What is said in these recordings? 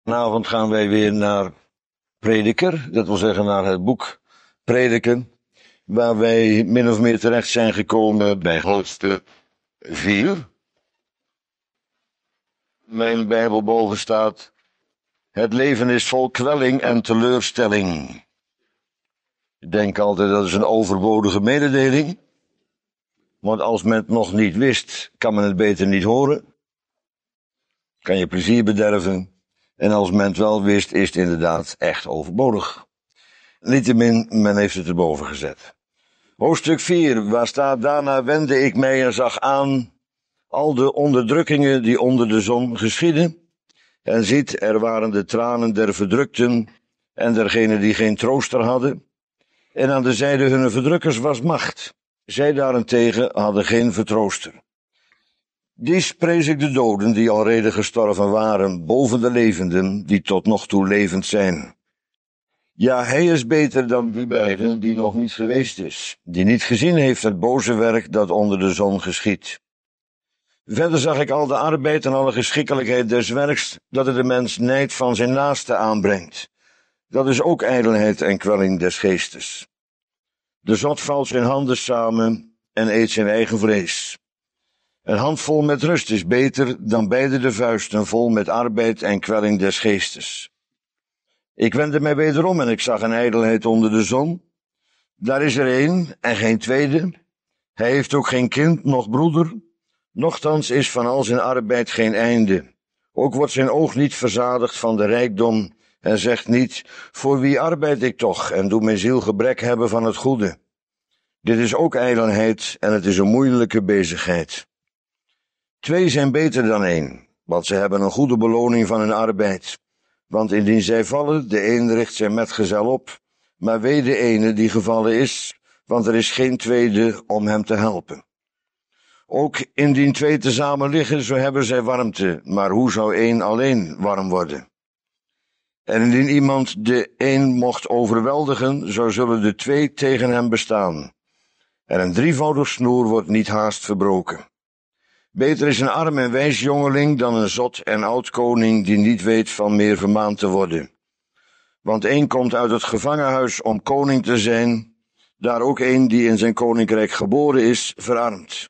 Vanavond gaan wij weer naar Prediker, dat wil zeggen naar het boek Prediken, waar wij min of meer terecht zijn gekomen bij hoofdstuk 4. Mijn Bijbel boven staat: het leven is vol kwelling en teleurstelling. Ik denk altijd dat is een overbodige mededeling, want als men het nog niet wist, kan men het beter niet horen. Kan je plezier bederven. En als men het wel wist, is het inderdaad echt overbodig. Niettemin, men heeft het erboven gezet. Hoofdstuk 4, waar staat: daarna wendde ik mij en zag aan al de onderdrukkingen die onder de zon geschieden. En ziet, er waren de tranen der verdrukten en dergenen die geen trooster hadden. En aan de zijde hunner verdrukkers was macht. Zij daarentegen hadden geen vertrooster. Dies prees ik de doden die alrede gestorven waren, boven de levenden die tot nog toe levend zijn. Ja, hij is beter dan die beiden die nog niet geweest is, die niet gezien heeft het boze werk dat onder de zon geschiedt. Verder zag ik al de arbeid en alle geschikkelijkheid des werks, dat het de mens nijd van zijn naaste aanbrengt. Dat is ook ijdelheid en kwelling des geestes. De zot valt zijn handen samen en eet zijn eigen vlees. Een hand vol met rust is beter dan beide de vuisten vol met arbeid en kwelling des geestes. Ik wendde mij wederom en ik zag een ijdelheid onder de zon. Daar is er één en geen tweede. Hij heeft ook geen kind, noch broeder. Nochtans is van al zijn arbeid geen einde. Ook wordt zijn oog niet verzadigd van de rijkdom en zegt niet: voor wie arbeid ik toch en doe mijn ziel gebrek hebben van het goede. Dit is ook ijdelheid en het is een moeilijke bezigheid. Twee zijn beter dan één, want ze hebben een goede beloning van hun arbeid. Want indien zij vallen, de een richt zijn metgezel op, maar wee de ene die gevallen is, want er is geen tweede om hem te helpen. Ook indien twee tezamen liggen, zo hebben zij warmte, maar hoe zou één alleen warm worden? En indien iemand de een mocht overweldigen, zo zullen de twee tegen hem bestaan. En een drievoudig snoer wordt niet haast verbroken. Beter is een arm en wijs jongeling dan een zot en oud koning die niet weet van meer vermaand te worden. Want één komt uit het gevangenhuis om koning te zijn, daar ook één die in zijn koninkrijk geboren is, verarmt.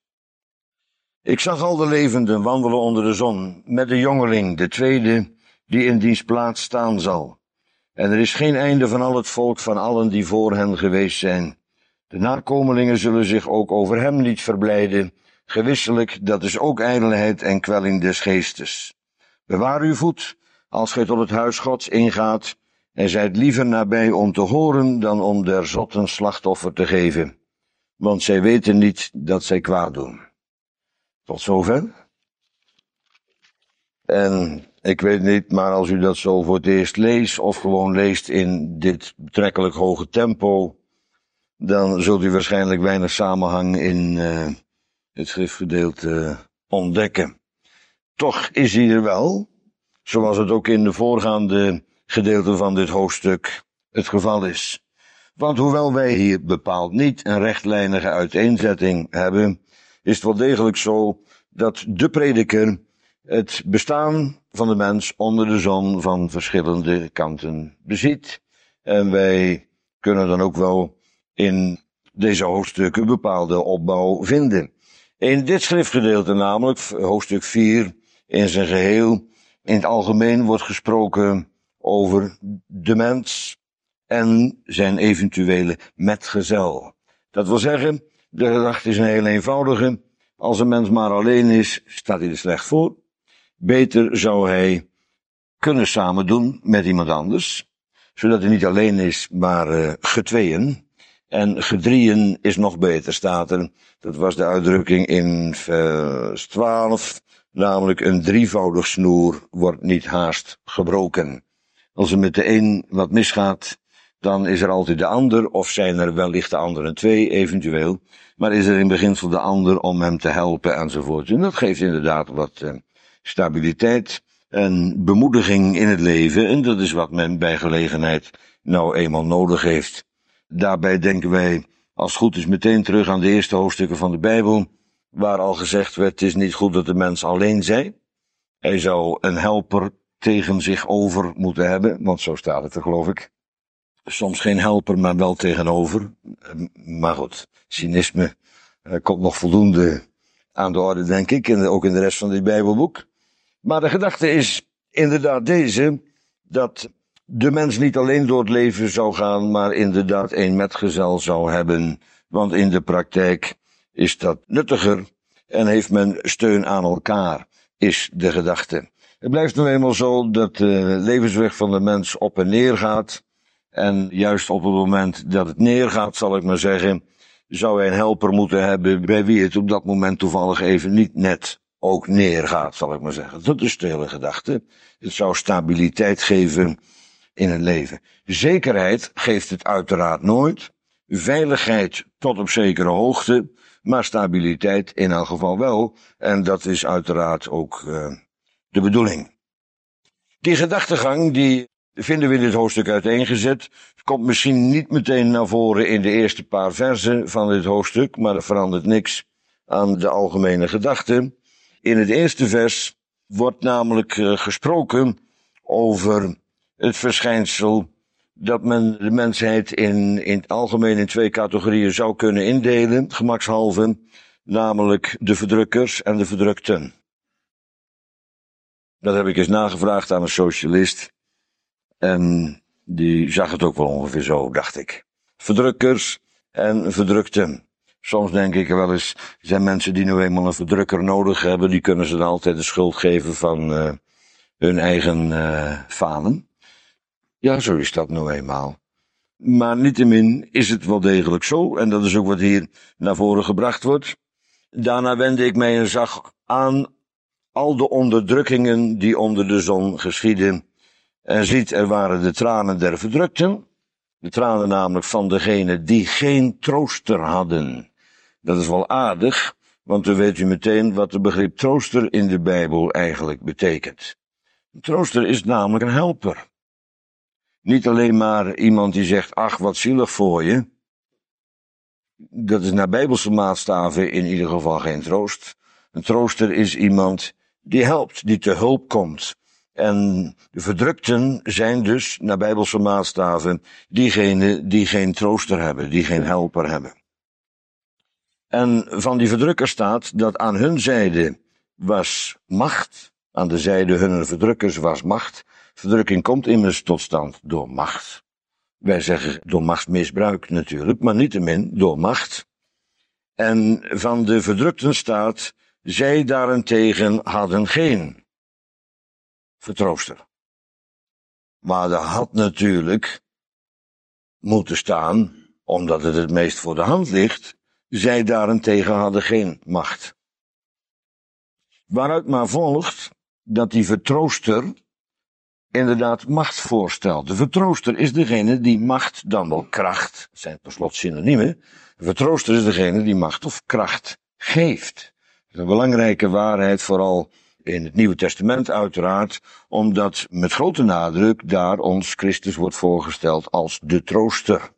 Ik zag al de levenden wandelen onder de zon, met de jongeling, de tweede, die in diens plaats staan zal. En er is geen einde van al het volk van allen die voor hen geweest zijn. De nakomelingen zullen zich ook over hem niet verblijden. Gewisselijk, dat is ook ijdelheid en kwelling des geestes. Bewaar uw voet, als gij tot het huis Gods ingaat, en zijt liever nabij om te horen dan om der zotten slachtoffer te geven. Want zij weten niet dat zij kwaad doen. Tot zover. En ik weet niet, maar als u dat zo voor het eerst leest, of gewoon leest in dit betrekkelijk hoge tempo, dan zult u waarschijnlijk weinig samenhang in het schriftgedeelte ontdekken. Toch is hij er wel, zoals het ook in de voorgaande gedeelten van dit hoofdstuk het geval is. Want hoewel wij hier bepaald niet een rechtlijnige uiteenzetting hebben, is het wel degelijk zo dat de prediker het bestaan van de mens onder de zon van verschillende kanten beziet. En wij kunnen dan ook wel in deze hoofdstukken bepaalde opbouw vinden. In dit schriftgedeelte namelijk, hoofdstuk 4 in zijn geheel, in het algemeen wordt gesproken over de mens en zijn eventuele metgezel. Dat wil zeggen, de gedachte is een heel eenvoudige. Als een mens maar alleen is, staat hij er slecht voor. Beter zou hij kunnen samen doen met iemand anders, zodat hij niet alleen is, maar getweeën. En gedrieën is nog beter, staat er. Dat was de uitdrukking in vers 12, namelijk een drievoudig snoer wordt niet haast gebroken. Als er met de een wat misgaat, dan is er altijd de ander, of zijn er wellicht de anderen twee, eventueel. Maar is er in beginsel de ander om hem te helpen enzovoort. En dat geeft inderdaad wat stabiliteit en bemoediging in het leven. En dat is wat men bij gelegenheid nou eenmaal nodig heeft. Daarbij denken wij, als het goed is, meteen terug aan de eerste hoofdstukken van de Bijbel, waar al gezegd werd: het is niet goed dat de mens alleen zij. Hij zou een helper tegen zich over moeten hebben, want zo staat het er, geloof ik. Soms geen helper, maar wel tegenover. Maar goed, cynisme komt nog voldoende aan de orde, denk ik, en ook in de rest van dit Bijbelboek. Maar de gedachte is inderdaad deze, dat de mens niet alleen door het leven zou gaan, maar inderdaad een metgezel zou hebben. Want in de praktijk is dat nuttiger en heeft men steun aan elkaar, is de gedachte. Het blijft nu eenmaal zo dat de levensweg van de mens op en neer gaat. En juist op het moment dat het neergaat, zal ik maar zeggen, zou hij een helper moeten hebben bij wie het op dat moment toevallig even niet net ook neergaat, zal ik maar zeggen. Dat is de hele gedachte. Het zou stabiliteit geven in het leven. Zekerheid geeft het uiteraard nooit. Veiligheid tot op zekere hoogte, maar stabiliteit in elk geval wel. En dat is uiteraard ook de bedoeling. Die gedachtegang die vinden we in dit hoofdstuk uiteengezet. Het komt misschien niet meteen naar voren in de eerste paar versen van dit hoofdstuk, maar er verandert niks aan de algemene gedachte. In het eerste vers wordt namelijk gesproken over het verschijnsel dat men de mensheid in het algemeen in twee categorieën zou kunnen indelen, gemakshalve, namelijk de verdrukkers en de verdrukten. Dat heb ik eens nagevraagd aan een socialist. En die zag het ook wel ongeveer zo, dacht ik. Verdrukkers en verdrukten. Soms denk ik wel eens, er zijn mensen die nu eenmaal een verdrukker nodig hebben, die kunnen ze dan altijd de schuld geven van hun eigen falen. Ja, zo is dat nou eenmaal. Maar niettemin is het wel degelijk zo, en dat is ook wat hier naar voren gebracht wordt. Daarna wendde ik mij en zag aan al de onderdrukkingen die onder de zon geschieden. En ziet, er waren de tranen der verdrukten, de tranen namelijk van degenen die geen trooster hadden. Dat is wel aardig, want dan weet u meteen wat het begrip trooster in de Bijbel eigenlijk betekent. Een trooster is namelijk een helper. Niet alleen maar iemand die zegt, ach wat zielig voor je. Dat is naar Bijbelse maatstaven in ieder geval geen troost. Een trooster is iemand die helpt, die te hulp komt. En de verdrukten zijn dus, naar Bijbelse maatstaven, diegenen die geen trooster hebben, die geen helper hebben. En van die verdrukkers staat dat aan hun zijde was macht, aan de zijde hunner verdrukkers was macht. Verdrukking komt immers tot stand door macht. Wij zeggen door machtsmisbruik natuurlijk, maar niettemin door macht. En van de verdrukten staat, zij daarentegen hadden geen vertrooster. Maar er had natuurlijk moeten staan, omdat het meest voor de hand ligt, zij daarentegen hadden geen macht. Waaruit maar volgt dat die vertrooster inderdaad macht voorstelt. De vertrooster is degene die macht, dan wel kracht, dat zijn per slot synoniemen. De vertrooster is degene die macht of kracht geeft. Dat is een belangrijke waarheid, vooral in het Nieuwe Testament uiteraard, omdat met grote nadruk daar ons Christus wordt voorgesteld als de trooster.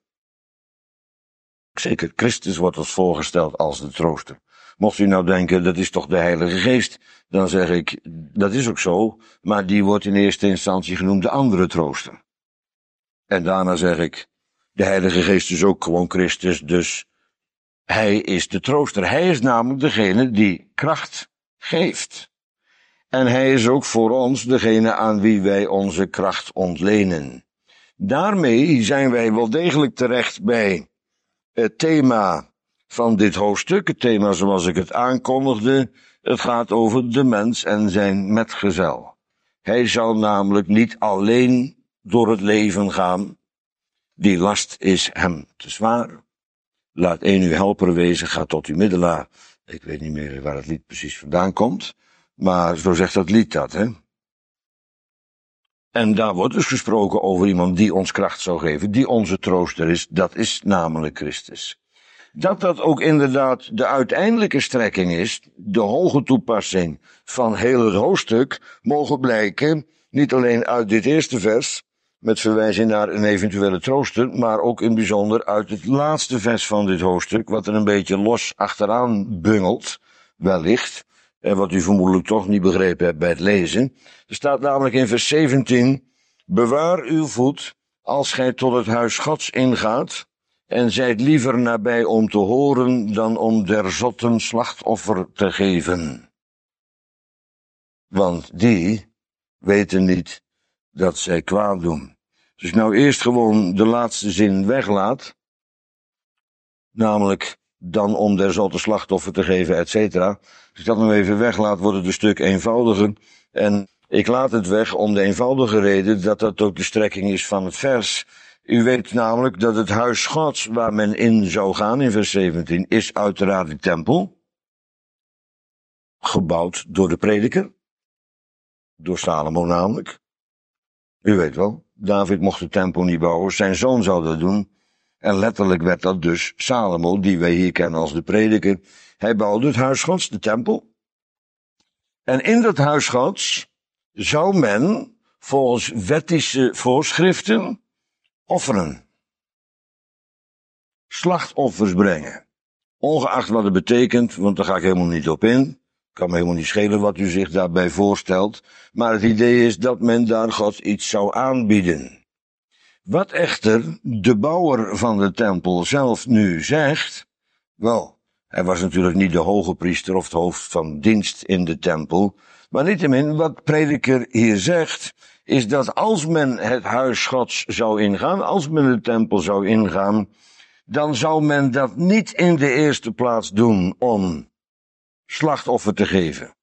Zeker, Christus wordt ons voorgesteld als de trooster. Mocht u nou denken, dat is toch de Heilige Geest, dan zeg ik, dat is ook zo, maar die wordt in eerste instantie genoemd de andere trooster. En daarna zeg ik, de Heilige Geest is ook gewoon Christus, dus hij is de trooster. Hij is namelijk degene die kracht geeft. En hij is ook voor ons degene aan wie wij onze kracht ontlenen. Daarmee zijn wij wel degelijk terecht bij het thema van dit hoofdstuk. Het thema zoals ik het aankondigde. Het gaat over de mens en zijn metgezel. Hij zal namelijk niet alleen door het leven gaan. Die last is hem te zwaar. Laat een uw helper wezen, ga tot uw middelaar. Ik weet niet meer waar het lied precies vandaan komt. Maar zo zegt dat lied dat, hè. En daar wordt dus gesproken over iemand die ons kracht zou geven, die onze trooster is, dat is namelijk Christus. Dat ook inderdaad de uiteindelijke strekking is, de hoge toepassing van heel het hoofdstuk, mogen blijken, niet alleen uit dit eerste vers, met verwijzing naar een eventuele trooster, maar ook in bijzonder uit het laatste vers van dit hoofdstuk, wat er een beetje los achteraan bungelt, wellicht. En wat u vermoedelijk toch niet begrepen hebt bij het lezen. Er staat namelijk in vers 17, bewaar uw voet als gij tot het huis Gods ingaat, en zijt liever nabij om te horen dan om der zotten slachtoffer te geven. Want die weten niet dat zij kwaad doen. Dus nou eerst gewoon de laatste zin weglaat, namelijk dan om der zotte slachtoffer te geven, et cetera. Als ik dat nou even weglaat, wordt het een stuk eenvoudiger. En ik laat het weg om de eenvoudige reden dat dat ook de strekking is van het vers. U weet namelijk dat het huis Gods waar men in zou gaan, in vers 17, is uiteraard de tempel. Gebouwd door de prediker. Door Salomo namelijk. U weet wel, David mocht de tempel niet bouwen, zijn zoon zou dat doen. En letterlijk werd dat dus Salomo, die wij hier kennen als de prediker. Hij bouwde het huis Gods, de tempel. En in dat huis Gods zou men volgens wettische voorschriften offeren. Slachtoffers brengen. Ongeacht wat het betekent, want daar ga ik helemaal niet op in. Kan me helemaal niet schelen wat u zich daarbij voorstelt. Maar het idee is dat men daar God iets zou aanbieden. Wat echter de bouwer van de tempel zelf nu zegt, wel, hij was natuurlijk niet de hoge priester of het hoofd van dienst in de tempel, maar niettemin wat prediker hier zegt, is dat als men het huis Gods zou ingaan, als men de tempel zou ingaan, dan zou men dat niet in de eerste plaats doen om slachtoffer te geven.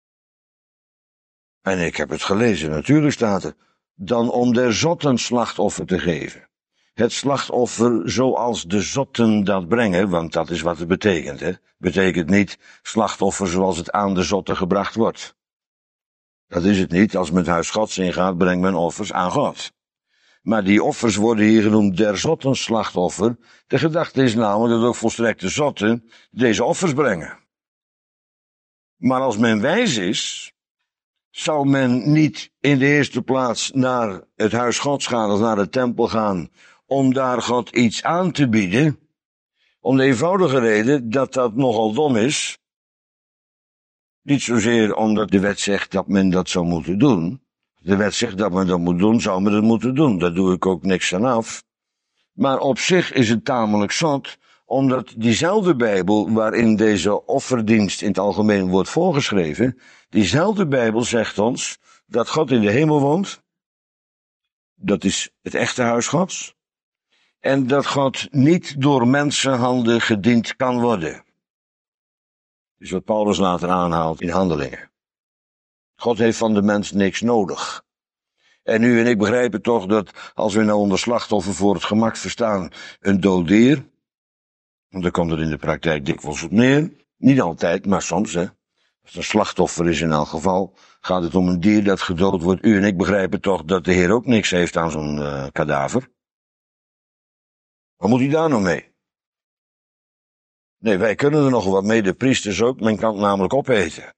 En ik heb het gelezen, natuurlijk staat er, dan om der zotten slachtoffer te geven. Het slachtoffer zoals de zotten dat brengen, want dat is wat het betekent. Hè? Betekent niet slachtoffer zoals het aan de zotten gebracht wordt. Dat is het niet. Als men het huis Gods ingaat, brengt men offers aan God. Maar die offers worden hier genoemd der zotten slachtoffer. De gedachte is namelijk dat ook volstrekte zotten deze offers brengen. Maar als men wijs is, zou men niet in de eerste plaats naar het huis Gods gaan of naar de tempel gaan om daar God iets aan te bieden, om de eenvoudige reden dat dat nogal dom is. Niet zozeer omdat de wet zegt dat men dat zou moeten doen. De wet zegt dat men dat moet doen, zou men dat moeten doen. Daar doe ik ook niks aan af. Maar op zich is het tamelijk zot, omdat diezelfde Bijbel waarin deze offerdienst in het algemeen wordt voorgeschreven, diezelfde Bijbel zegt ons dat God in de hemel woont. Dat is het echte huis Gods. En dat God niet door mensenhanden gediend kan worden. Dat is wat Paulus later aanhaalt in Handelingen. God heeft van de mens niks nodig. En u en ik begrijpen toch dat als we nou onder slachtoffer voor het gemak verstaan een dood dier, want daar komt het in de praktijk dikwijls op neer, niet altijd, maar soms, hè. Als het een slachtoffer is in elk geval, gaat het om een dier dat gedood wordt. U en ik begrijpen toch dat de Heer ook niks heeft aan zo'n kadaver. Wat moet hij daar nou mee? Nee, wij kunnen er nog wat mee, de priesters ook, men kan het namelijk opeten.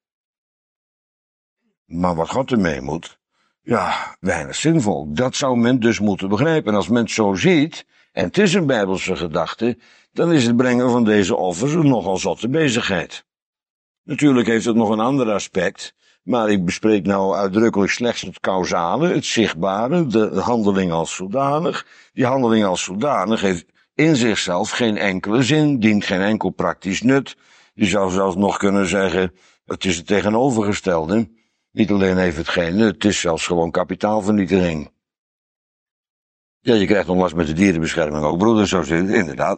Maar wat God ermee moet, ja, weinig zinvol. Dat zou men dus moeten begrijpen. En als men het zo ziet, en het is een Bijbelse gedachte, dan is het brengen van deze offers een nogal zotte bezigheid. Natuurlijk heeft het nog een ander aspect, maar ik bespreek nou uitdrukkelijk slechts het causale, het zichtbare, de handeling als zodanig. Die handeling als zodanig heeft in zichzelf geen enkele zin, dient geen enkel praktisch nut. Je zou zelfs nog kunnen zeggen, het is het tegenovergestelde. Niet alleen heeft het geen nut, het is zelfs gewoon kapitaalvernietiging. Ja, je krijgt nog last met de dierenbescherming ook, broeder, zo zit het inderdaad.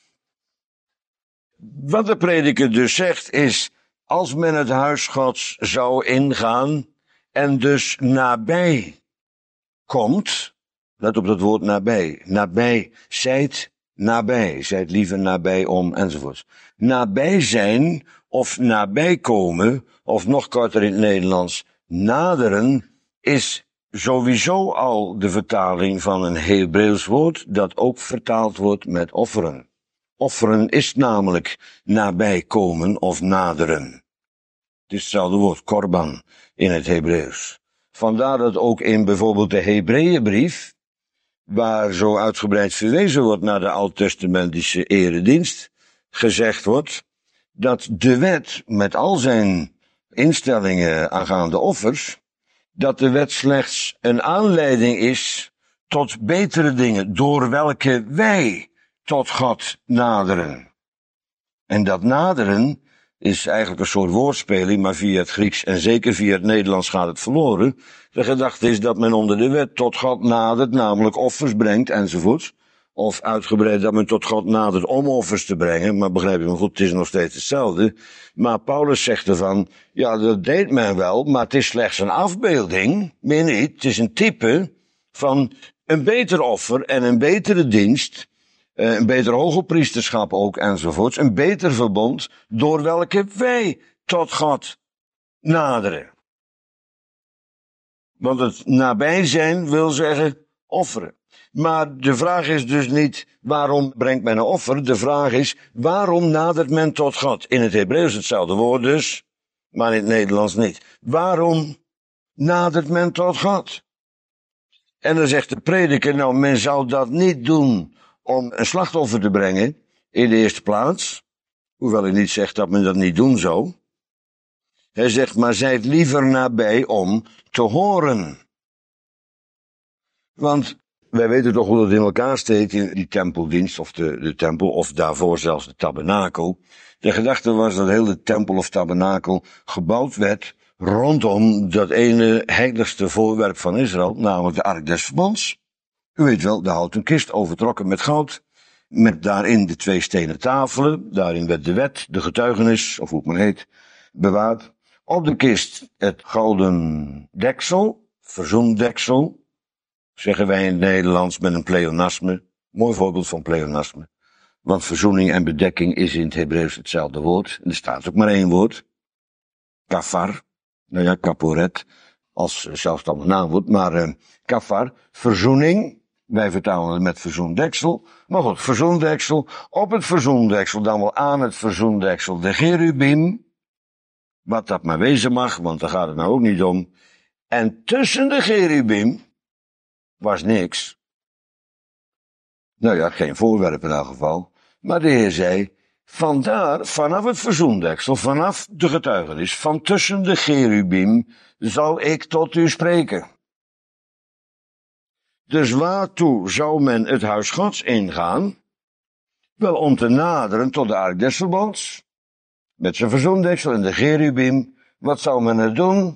Wat de prediker dus zegt is, als men het huis Gods zou ingaan en dus nabij komt, let op dat woord nabij, zijt liever nabij om, enzovoorts. Nabij zijn of nabij komen, of nog korter in het Nederlands, naderen, is sowieso al de vertaling van een Hebreeuws woord, dat ook vertaald wordt met offeren. Offeren is namelijk nabij komen of naderen. Het is hetzelfde woord, korban, in het Hebreeuws. Vandaar dat ook in bijvoorbeeld de Hebreeënbrief, waar zo uitgebreid verwezen wordt naar de oud-testamentische eredienst, gezegd wordt dat de wet met al zijn instellingen aangaande offers, dat de wet slechts een aanleiding is tot betere dingen, door welke wij tot God naderen. En dat naderen is eigenlijk een soort woordspeling, maar via het Grieks en zeker via het Nederlands gaat het verloren. De gedachte is dat men onder de wet tot God nadert, namelijk offers brengt enzovoort. Of uitgebreid dat men tot God nadert om offers te brengen, maar begrijp je me goed, het is nog steeds hetzelfde. Maar Paulus zegt ervan, ja dat deed men wel, maar het is slechts een afbeelding, meer niet, het is een type van een beter offer en een betere dienst, een beter hogepriesterschap ook enzovoorts, een beter verbond door welke wij tot God naderen. Want het nabij zijn wil zeggen offeren. Maar de vraag is dus niet waarom brengt men een offer, de vraag is waarom nadert men tot God. In het Hebreeuws hetzelfde woord dus, maar in het Nederlands niet. Waarom nadert men tot God? En dan zegt de prediker, nou men zou dat niet doen om een slachtoffer te brengen, in de eerste plaats. Hoewel hij niet zegt dat men dat niet doen zou. Hij zegt, maar zijt liever nabij om te horen. Want wij weten toch hoe dat in elkaar steekt in die tempeldienst, of de tempel, of daarvoor zelfs de tabernakel. De gedachte was dat heel de tempel of tabernakel gebouwd werd rondom dat ene heiligste voorwerp van Israël, namelijk de ark des verbonds. U weet wel, de houten kist overtrokken met goud, met daarin de 2 stenen tafelen, daarin werd de wet, de getuigenis, of hoe het maar heet, bewaard. Op de kist het gouden deksel, verzoendeksel, zeggen wij in het Nederlands met een pleonasme, mooi voorbeeld van pleonasme. Want verzoening en bedekking is in het Hebreeuws hetzelfde woord, en er staat ook maar 1 woord, kafar, nou ja, kaporet, als zelfstandig naamwoord, maar kafar, verzoening, wij vertalen het met verzoendeksel, maar goed, verzoendeksel, op het verzoendeksel, dan wel aan het verzoendeksel, de cherubim, wat dat maar wezen mag, want daar gaat het nou ook niet om, en tussen de cherubim was niks. Nou ja, geen voorwerp in elk geval, maar de Heer zei, vandaar, vanaf het verzoendeksel, vanaf de getuigenis, van tussen de cherubim, zal ik tot u spreken. Dus waartoe zou men het huis Gods ingaan? Wel om te naderen tot de ark des verbonds, met zijn verzoendeksel en de cherubim. Wat zou men er doen?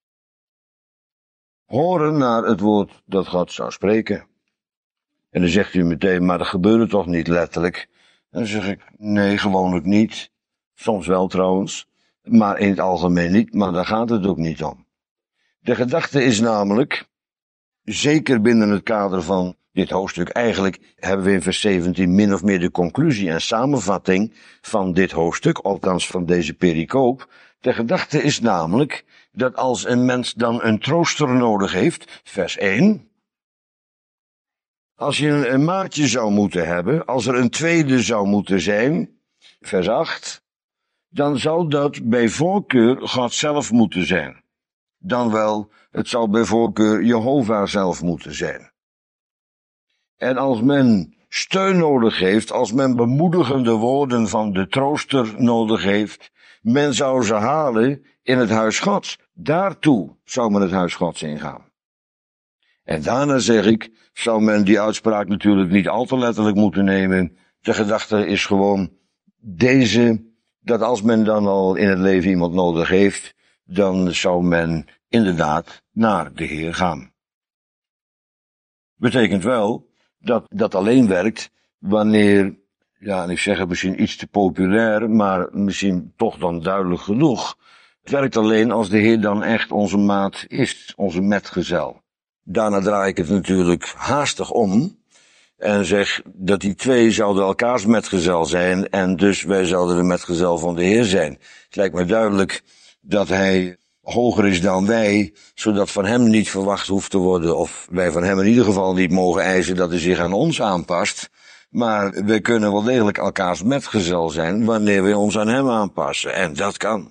Horen naar het woord dat God zou spreken. En dan zegt u meteen, maar dat gebeurde toch niet letterlijk? En dan zeg ik, nee, gewoonlijk niet. Soms wel trouwens, maar in het algemeen niet, maar daar gaat het ook niet om. De gedachte is namelijk, zeker binnen het kader van dit hoofdstuk, eigenlijk hebben we in vers 17 min of meer de conclusie en samenvatting van dit hoofdstuk, althans van deze pericoop. De gedachte is namelijk dat als een mens dan een trooster nodig heeft, vers 1, als je een maatje zou moeten hebben, als er een tweede zou moeten zijn, vers 8, dan zou dat bij voorkeur God zelf moeten zijn. Dan wel, het zou bij voorkeur Jehovah zelf moeten zijn. En als men steun nodig heeft, als men bemoedigende woorden van de trooster nodig heeft, men zou ze halen in het huis Gods. Daartoe zou men het huis Gods ingaan. En daarna zeg ik, zou men die uitspraak natuurlijk niet al te letterlijk moeten nemen. De gedachte is gewoon deze, dat als men dan al in het leven iemand nodig heeft, dan zou men inderdaad naar de Heer gaan. Betekent wel dat dat alleen werkt wanneer, ja, en ik zeg het misschien iets te populair, maar misschien toch dan duidelijk genoeg. Het werkt alleen als de Heer dan echt onze maat is, onze metgezel. Daarna draai ik het natuurlijk haastig om en zeg dat die 2 zouden elkaars metgezel zijn en dus wij zouden de metgezel van de Heer zijn. Het lijkt me duidelijk dat hij hoger is dan wij, zodat van hem niet verwacht hoeft te worden, of wij van hem in ieder geval niet mogen eisen dat hij zich aan ons aanpast. Maar we kunnen wel degelijk elkaars metgezel zijn wanneer we ons aan hem aanpassen. En dat kan.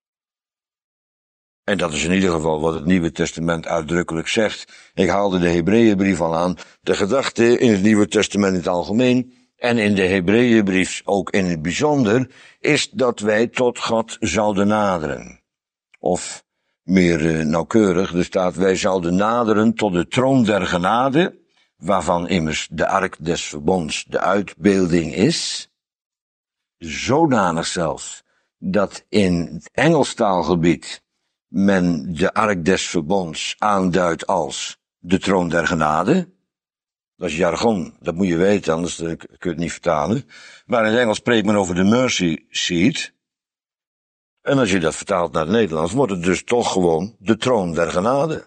En dat is in ieder geval wat het Nieuwe Testament uitdrukkelijk zegt. Ik haalde de Hebreeënbrief al aan. De gedachte in het Nieuwe Testament in het algemeen en in de Hebreeënbrief ook in het bijzonder is dat wij tot God zouden naderen. Of meer nauwkeurig, er staat, wij zouden naderen tot de troon der genade, waarvan immers de ark des verbonds de uitbeelding is. Zodanig zelfs, dat in het Engelstaalgebied men de ark des verbonds aanduidt als de troon der genade. Dat is jargon, dat moet je weten, anders kun je het niet vertalen. Maar in het Engels spreekt men over de mercy seat. En als je dat vertaalt naar het Nederlands, wordt het dus toch gewoon de troon der genade.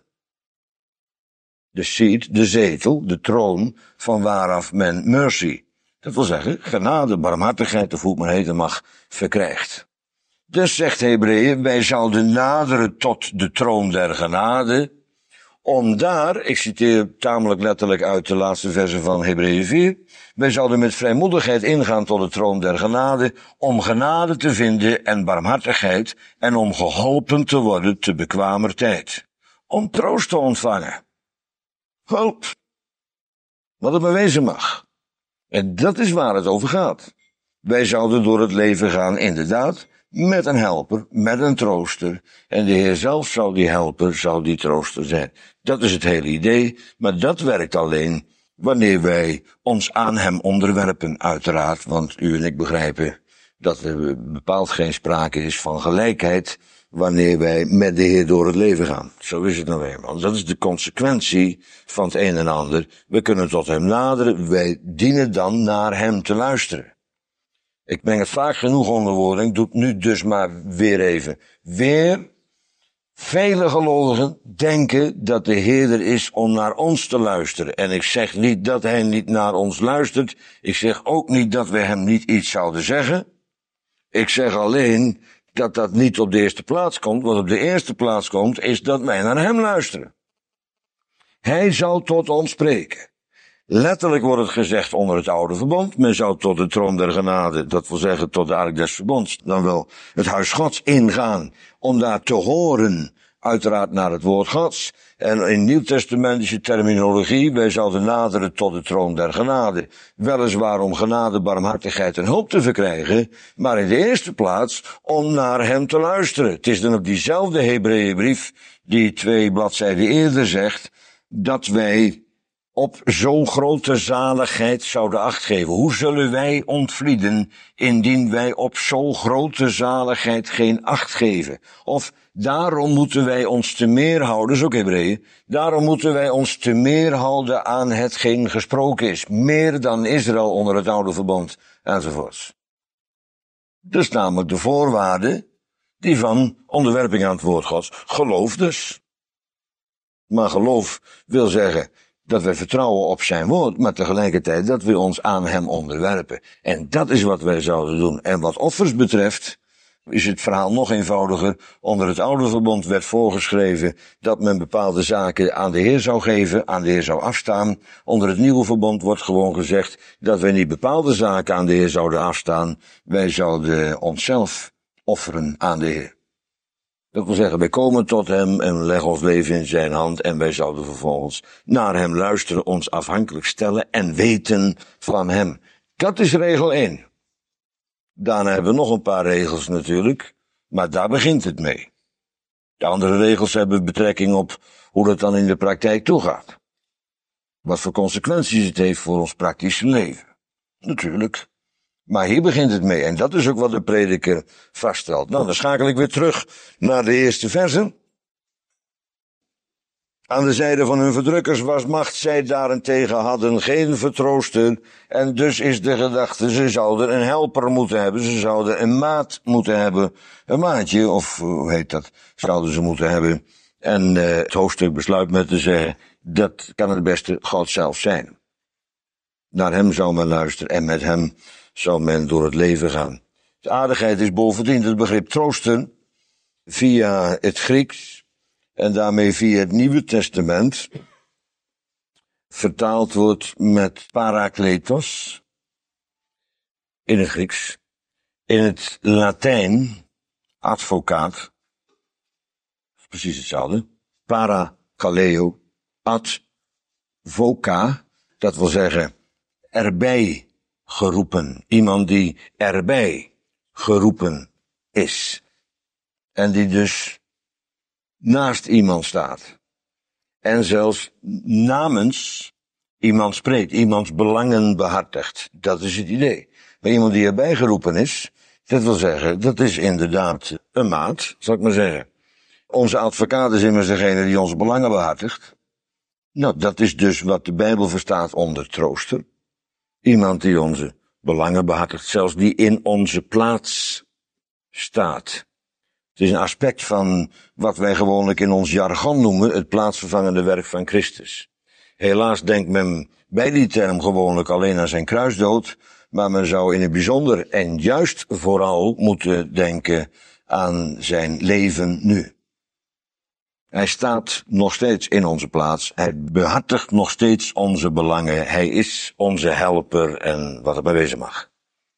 De seat, de zetel, de troon van waaraf men mercy, dat wil zeggen genade, barmhartigheid, of hoe het maar heten mag, verkrijgt. Dus zegt Hebreeën, wij zouden naderen tot de troon der genade, om daar, ik citeer tamelijk letterlijk uit de laatste versen van Hebreeën 4, wij zouden met vrijmoedigheid ingaan tot de troon der genade, om genade te vinden en barmhartigheid, en om geholpen te worden te bekwamer tijd. Om troost te ontvangen. Hulp. Wat het bewezen mag. En dat is waar het over gaat. Wij zouden door het leven gaan, inderdaad, met een helper, met een trooster. En de Heer zelf zou die helper, zou die trooster zijn. Dat is het hele idee, maar dat werkt alleen wanneer wij ons aan hem onderwerpen, uiteraard. Want u en ik begrijpen dat er bepaald geen sprake is van gelijkheid wanneer wij met de Heer door het leven gaan. Zo is het nou eenmaal. Dat is de consequentie van het een en ander. We kunnen tot hem naderen, wij dienen dan naar hem te luisteren. Ik breng het vaak genoeg onder woorden, ik doe het nu dus maar weer even. Weer, vele gelovigen denken dat de Heer er is om naar ons te luisteren. En ik zeg niet dat hij niet naar ons luistert. Ik zeg ook niet dat we hem niet iets zouden zeggen. Ik zeg alleen dat dat niet op de eerste plaats komt. Wat op de eerste plaats komt, is dat wij naar hem luisteren. Hij zal tot ons spreken. Letterlijk wordt het gezegd onder het oude verbond. Men zou tot de troon der genade, dat wil zeggen tot de ark des verbonds, dan wel het huis Gods ingaan, om daar te horen, uiteraard naar het woord Gods. En in nieuwtestamentische terminologie, wij zouden naderen tot de troon der genade. Weliswaar om genade, barmhartigheid en hulp te verkrijgen, maar in de eerste plaats om naar hem te luisteren. Het is dan op diezelfde Hebreeënbrief, die 2 bladzijden eerder zegt, dat wij op zo'n grote zaligheid zouden acht geven. Hoe zullen wij ontvlieden indien wij op zo'n grote zaligheid geen acht geven? Of daarom moeten wij ons te meer houden, dat is ook Hebreeën, daarom moeten wij ons te meer houden aan hetgeen gesproken is. Meer dan Israël onder het oude verbond, enzovoorts. Dus namelijk de voorwaarde die van onderwerping aan het woord Gods. Geloof dus. Maar geloof wil zeggen dat wij vertrouwen op zijn woord, maar tegelijkertijd dat we ons aan hem onderwerpen. En dat is wat wij zouden doen. En wat offers betreft, is het verhaal nog eenvoudiger. Onder het oude verbond werd voorgeschreven dat men bepaalde zaken aan de Heer zou geven, aan de Heer zou afstaan. Onder het nieuwe verbond wordt gewoon gezegd dat wij niet bepaalde zaken aan de Heer zouden afstaan. Wij zouden onszelf offeren aan de Heer. Dat wil zeggen, wij komen tot hem en leggen ons leven in zijn hand en wij zouden vervolgens naar hem luisteren, ons afhankelijk stellen en weten van hem. Dat is regel 1. Daarna hebben we nog een paar regels natuurlijk, maar daar begint het mee. De andere regels hebben betrekking op hoe dat dan in de praktijk toegaat. Wat voor consequenties het heeft voor ons praktische leven. Natuurlijk. Maar hier begint het mee. En dat is ook wat de prediker vaststelt. Nou, dan schakel ik weer terug naar de eerste versen. Aan de zijde van hun verdrukkers was macht, zij daarentegen hadden geen vertrooster. En dus is de gedachte, ze zouden een helper moeten hebben. Ze zouden een maat moeten hebben. Een maatje, of hoe heet dat, zouden ze moeten hebben. En het hoofdstuk besluit met te zeggen, dat kan het beste God zelf zijn. Naar hem zou men luisteren en met hem zou men door het leven gaan. De aardigheid is bovendien het begrip troosten via het Grieks en daarmee via het Nieuwe Testament vertaald wordt met parakletos in het Grieks. In het Latijn advocaat, precies hetzelfde, parakaleo, advoca, dat wil zeggen erbij geroepen. Iemand die erbij geroepen is. En die dus naast iemand staat. En zelfs namens iemand spreekt, iemands belangen behartigt. Dat is het idee. Maar iemand die erbij geroepen is, dat wil zeggen, dat is inderdaad een maat, zal ik maar zeggen. Onze advocaat is immers degene die onze belangen behartigt. Nou, dat is dus wat de Bijbel verstaat onder trooster. Iemand die onze belangen behartigt, zelfs die in onze plaats staat. Het is een aspect van wat wij gewoonlijk in ons jargon noemen het plaatsvervangende werk van Christus. Helaas denkt men bij die term gewoonlijk alleen aan zijn kruisdood, maar men zou in het bijzonder en juist vooral moeten denken aan zijn leven nu. Hij staat nog steeds in onze plaats, hij behartigt nog steeds onze belangen, hij is onze helper en wat er bij wezen mag.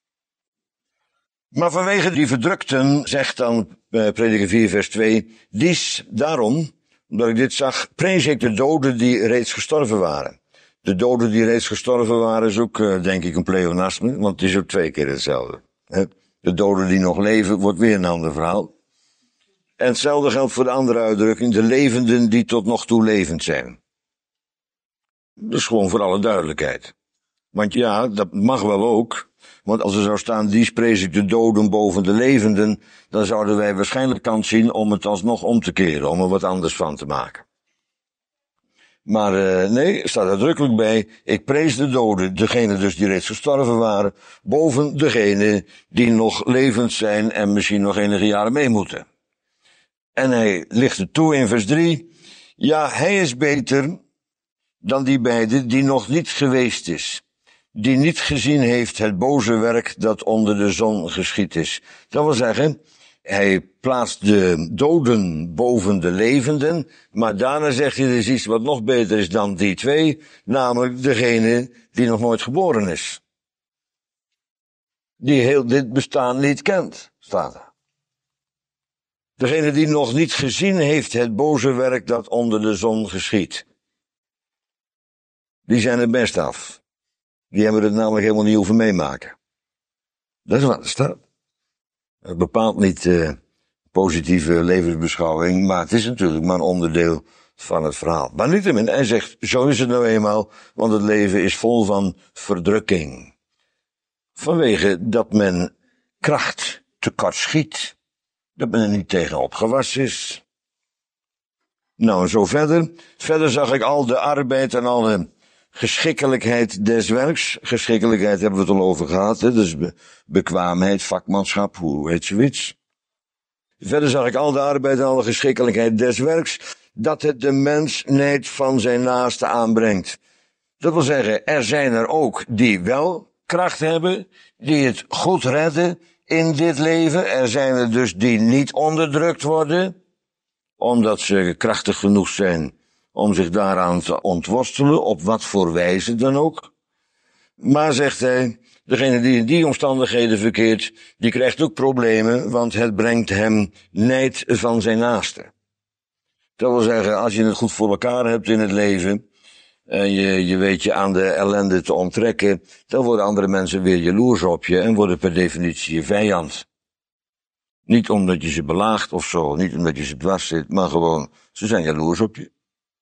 Maar vanwege die verdrukten, zegt dan Prediker 4 vers 2, dies daarom, omdat ik dit zag, prees ik de doden die reeds gestorven waren. De doden die reeds gestorven waren is ook, denk ik, een pleonasme, want het is ook 2 keer hetzelfde. De doden die nog leven, wordt weer een ander verhaal. En hetzelfde geldt voor de andere uitdrukking, de levenden die tot nog toe levend zijn. Dat is gewoon voor alle duidelijkheid. Want ja, dat mag wel ook. Want als er zou staan, die prees ik de doden boven de levenden, dan zouden wij waarschijnlijk kans zien om het alsnog om te keren, om er wat anders van te maken. Maar nee, er staat uitdrukkelijk bij, ik prees de doden, degenen dus die reeds gestorven waren, boven degenen die nog levend zijn en misschien nog enige jaren mee moeten. En hij licht het toe in vers 3, ja, hij is beter dan die beide die nog niet geweest is, die niet gezien heeft het boze werk dat onder de zon geschied is. Dat wil zeggen, hij plaatst de doden boven de levenden, maar daarna zegt hij, er is iets wat nog beter is dan die 2, namelijk degene die nog nooit geboren is. Die heel dit bestaan niet kent, staat er. Degene die nog niet gezien heeft het boze werk dat onder de zon geschiedt. Die zijn er best af. Die hebben het namelijk helemaal niet hoeven meemaken. Dat is wat er staat. Het bepaalt niet positieve levensbeschouwing, maar het is natuurlijk maar een onderdeel van het verhaal. Maar niettemin, hij zegt, zo is het nou eenmaal, want het leven is vol van verdrukking. Vanwege dat men kracht tekort schiet, dat men er niet tegen opgewassen is. Nou, en zo verder. Verder zag ik al de arbeid en alle geschikkelijkheid des werks. Geschikkelijkheid hebben we het al over gehad, hè? Dus bekwaamheid, vakmanschap, hoe heet zoiets. Verder zag ik al de arbeid en alle geschikkelijkheid des werks, dat het de mensheid van zijn naaste aanbrengt. Dat wil zeggen, er zijn er ook die wel kracht hebben, die het goed redden in dit leven. Er zijn er dus die niet onderdrukt worden, omdat ze krachtig genoeg zijn om zich daaraan te ontworstelen, op wat voor wijze dan ook. Maar, zegt hij, degene die in die omstandigheden verkeert, die krijgt ook problemen, want het brengt hem nijd van zijn naaste. Dat wil zeggen, als je het goed voor elkaar hebt in het leven, en je weet je aan de ellende te onttrekken, dan worden andere mensen weer jaloers op je en worden per definitie je vijand. Niet omdat je ze belaagt of zo, niet omdat je ze dwars zit, maar gewoon, ze zijn jaloers op je.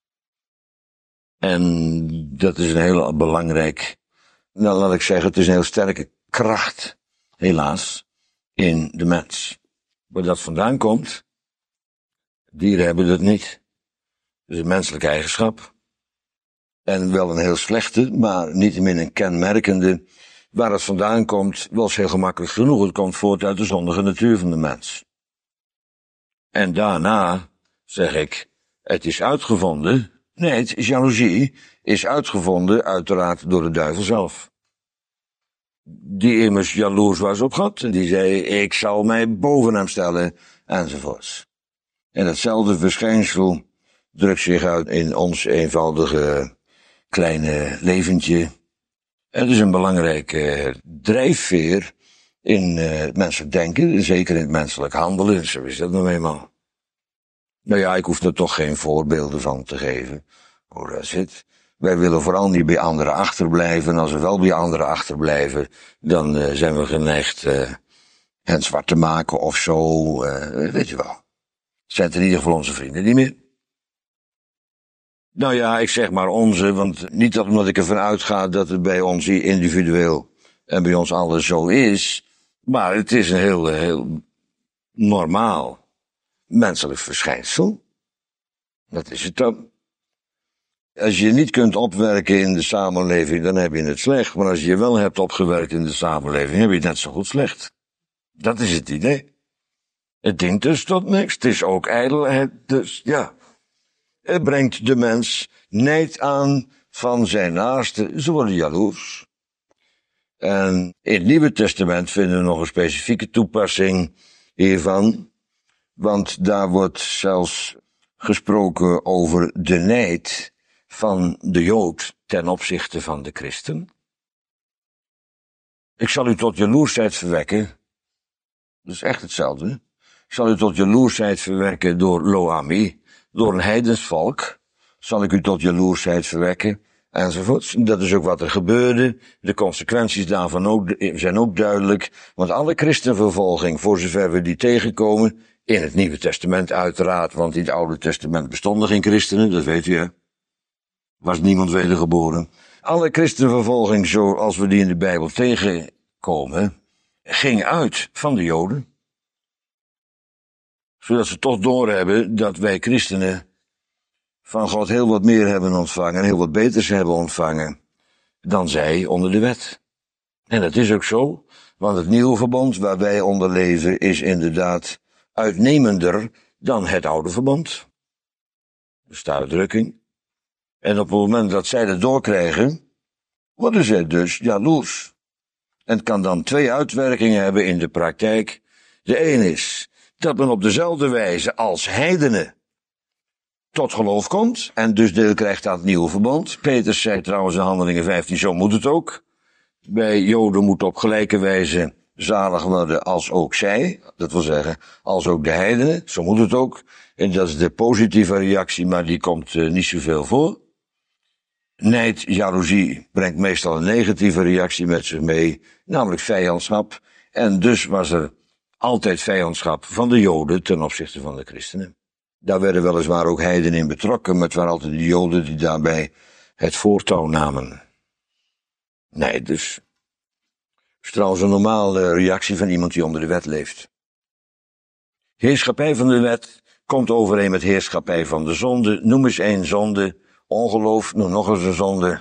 En dat is een heel belangrijk, nou laat ik zeggen, het is een heel sterke kracht, helaas, in de mens. Waar dat vandaan komt, dieren hebben dat niet. Het is een menselijke eigenschap. En wel een heel slechte, maar niettemin een kenmerkende. Waar het vandaan komt, was heel gemakkelijk genoeg. Het komt voort uit de zondige natuur van de mens. En daarna, zeg ik, het is uitgevonden. Nee, het is jaloezie, is uitgevonden uiteraard door de duivel zelf. Die immers jaloers was op God. En die zei, ik zal mij boven hem stellen, enzovoorts. En datzelfde verschijnsel drukt zich uit in ons eenvoudige kleine leventje. Het is een belangrijke drijfveer in het menselijk denken, zeker in het menselijk handelen. Zo is dat nou eenmaal. Nou ja, ik hoef er toch geen voorbeelden van te geven hoe dat zit. Wij willen vooral niet bij anderen achterblijven. En als we wel bij anderen achterblijven, dan zijn we geneigd hen zwart te maken of zo, weet je wel. Zijn het in ieder geval onze vrienden niet meer. Nou ja, ik zeg maar onze, want niet dat omdat ik ervan uitga dat het bij ons individueel en bij ons alles zo is, maar het is een heel normaal menselijk verschijnsel. Dat is het dan. Als je niet kunt opwerken in de samenleving, dan heb je het slecht. Maar als je wel hebt opgewerkt in de samenleving, heb je het net zo goed slecht. Dat is het idee. Het dient dus tot niks. Het is ook ijdelheid. Dus ja, het brengt de mens nijd aan van zijn naaste. Ze worden jaloers. En in het Nieuwe Testament vinden we nog een specifieke toepassing hiervan. Want daar wordt zelfs gesproken over de nijd van de Jood ten opzichte van de christen. Ik zal u tot jaloersheid verwekken. Dat is echt hetzelfde. Ik zal u tot jaloersheid verwekken door Lo-Ami, door een heidens volk. Zal ik u tot jaloersheid verwekken, enzovoorts. Dat is ook wat er gebeurde. De consequenties daarvan zijn ook duidelijk. Want alle christenvervolging, voor zover we die tegenkomen, in het Nieuwe Testament uiteraard, want in het Oude Testament bestonden geen christenen, dat weet u hè. Was niemand wedergeboren. Alle christenvervolging zoals we die in de Bijbel tegenkomen, ging uit van de Joden. Zodat ze toch doorhebben dat wij christenen van God heel wat meer hebben ontvangen, heel wat beters hebben ontvangen dan zij onder de wet. En dat is ook zo, want het nieuwe verbond waar wij onder leven is inderdaad uitnemender dan het oude verbond. Dat is de uitdrukking. En op het moment dat zij dat doorkrijgen, worden zij dus jaloers. En het kan dan twee uitwerkingen hebben in de praktijk. De een is dat men op dezelfde wijze als heidenen tot geloof komt en dus deel krijgt aan het nieuwe verbond. Petrus zei trouwens in Handelingen 15, zo moet het ook. Bij Joden moet op gelijke wijze zalig worden als ook zij. Dat wil zeggen, als ook de heidenen. Zo moet het ook. En dat is de positieve reactie, maar die komt niet zoveel voor. Nijd, jaloezie brengt meestal een negatieve reactie met zich mee, namelijk vijandschap. En dus was er altijd vijandschap van de Joden ten opzichte van de christenen. Daar werden weliswaar ook heidenen in betrokken, maar het waren altijd de Joden die daarbij het voortouw namen. Nee, dus. Dat is trouwens een normale reactie van iemand die onder de wet leeft. Heerschappij van de wet komt overeen met heerschappij van de zonde. Noem eens één zonde. Ongeloof, noem nog eens een zonde.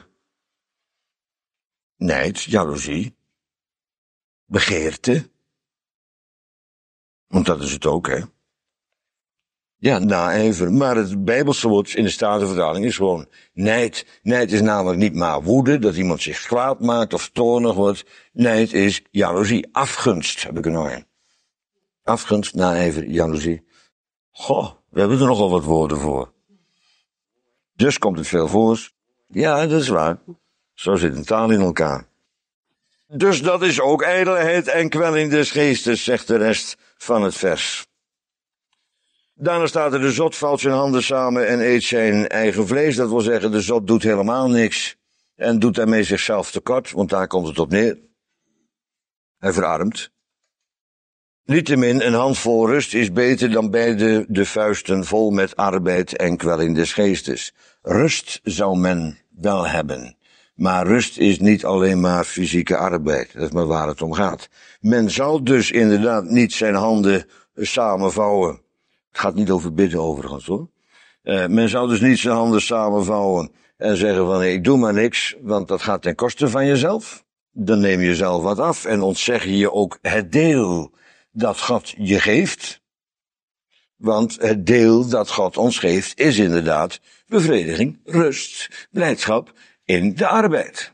Nijd, jaloezie. Begeerte. Want dat is het ook, hè. Ja, naijver. Maar het Bijbelse woord in de Statenvertaling is gewoon nijd. Nijd is namelijk niet maar woede, dat iemand zich kwaad maakt of toornig wordt. Nijd is jaloezie. Afgunst, heb ik er nog een. Afgunst, naijver, jaloezie. Goh, we hebben er nogal wat woorden voor. Dus komt het veel voor. Ja, dat is waar. Zo zit een taal in elkaar. Dus dat is ook ijdelheid en kwelling des geestes, zegt de rest van het vers. Daarna staat er: de zot vouwt zijn handen samen en eet zijn eigen vlees. Dat wil zeggen, de zot doet helemaal niks en doet daarmee zichzelf tekort, want daar komt het op neer. Hij verarmt. Niettemin, een handvol rust is beter dan beide de vuisten vol met arbeid en kwelling des geestes. Rust zou men wel hebben, maar rust is niet alleen maar fysieke arbeid. Dat is maar waar het om gaat. Men zou dus inderdaad niet zijn handen samenvouwen. Het gaat niet over bidden overigens hoor. Men zou dus niet zijn handen samenvouwen en zeggen van ik doe maar niks, want dat gaat ten koste van jezelf. Dan neem je jezelf wat af en ontzeg je ook het deel dat God je geeft. Want het deel dat God ons geeft is inderdaad bevrediging, rust, blijdschap in de arbeid.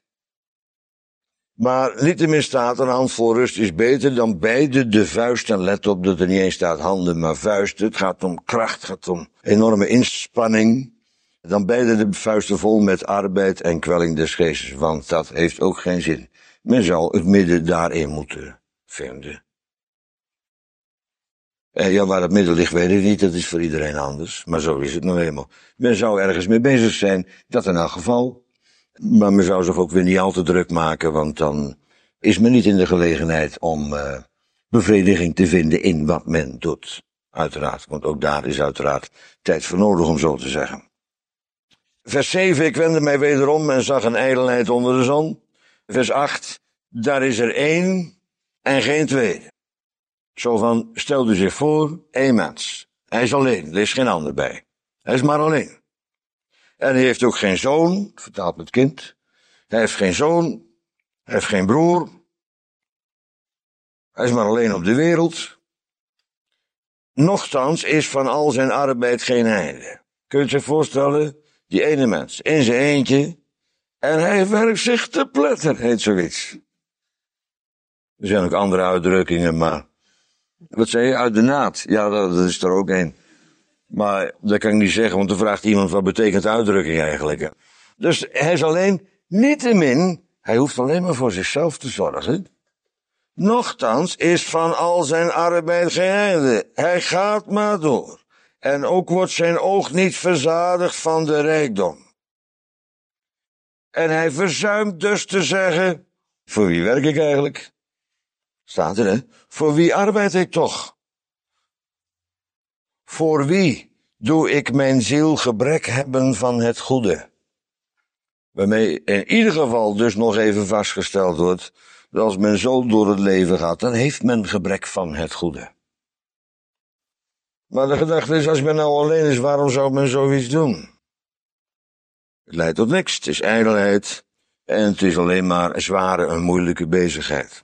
Maar niettemin staat een handvol rust is beter dan beide de vuisten. Let op dat er niet eens staat handen, maar vuisten. Het gaat om kracht, het gaat om enorme inspanning. Dan beide de vuisten vol met arbeid en kwelling des geestes, want dat heeft ook geen zin. Men zou het midden daarin moeten vinden. Ja, waar het midden ligt weet ik niet, dat is voor iedereen anders. Maar zo is het nou eenmaal. Men zou ergens mee bezig zijn, dat in elk geval. Maar men zou zich ook weer niet al te druk maken, want dan is men niet in de gelegenheid om bevrediging te vinden in wat men doet. Uiteraard, want ook daar is uiteraard tijd voor nodig om zo te zeggen. Vers 7, ik wendde mij wederom en zag een ijdelheid onder de zon. Vers 8, daar is er één en geen tweede. Zo van, stel u zich voor, één mens. Hij is alleen, er is geen ander bij. Hij is maar alleen. En hij heeft ook geen zoon, vertaalt het kind. Hij heeft geen zoon, hij heeft geen broer. Hij is maar alleen op de wereld. Nochtans is van al zijn arbeid geen einde. Kun je het zich voorstellen? Die ene mens, in zijn eentje. En hij werkt zich te pletter, heet zoiets. Er zijn ook andere uitdrukkingen, maar... Wat zei je? Uit de naad. Ja, dat is er ook een. Maar dat kan ik niet zeggen, want dan vraagt iemand wat betekent uitdrukking eigenlijk. Dus hij is alleen, niettemin, hij hoeft alleen maar voor zichzelf te zorgen. Nochtans is van al zijn arbeid geen einde. Hij gaat maar door. En ook wordt zijn oog niet verzadigd van de rijkdom. En hij verzuimt dus te zeggen, voor wie werk ik eigenlijk? Staat er, hè? Voor wie arbeid ik toch? Voor wie doe ik mijn ziel gebrek hebben van het goede? Waarmee in ieder geval dus nog even vastgesteld wordt, dat als men zo door het leven gaat, dan heeft men gebrek van het goede. Maar de gedachte is, als men nou alleen is, waarom zou men zoiets doen? Het leidt tot niks, het is ijdelheid en het is alleen maar zware en moeilijke bezigheid.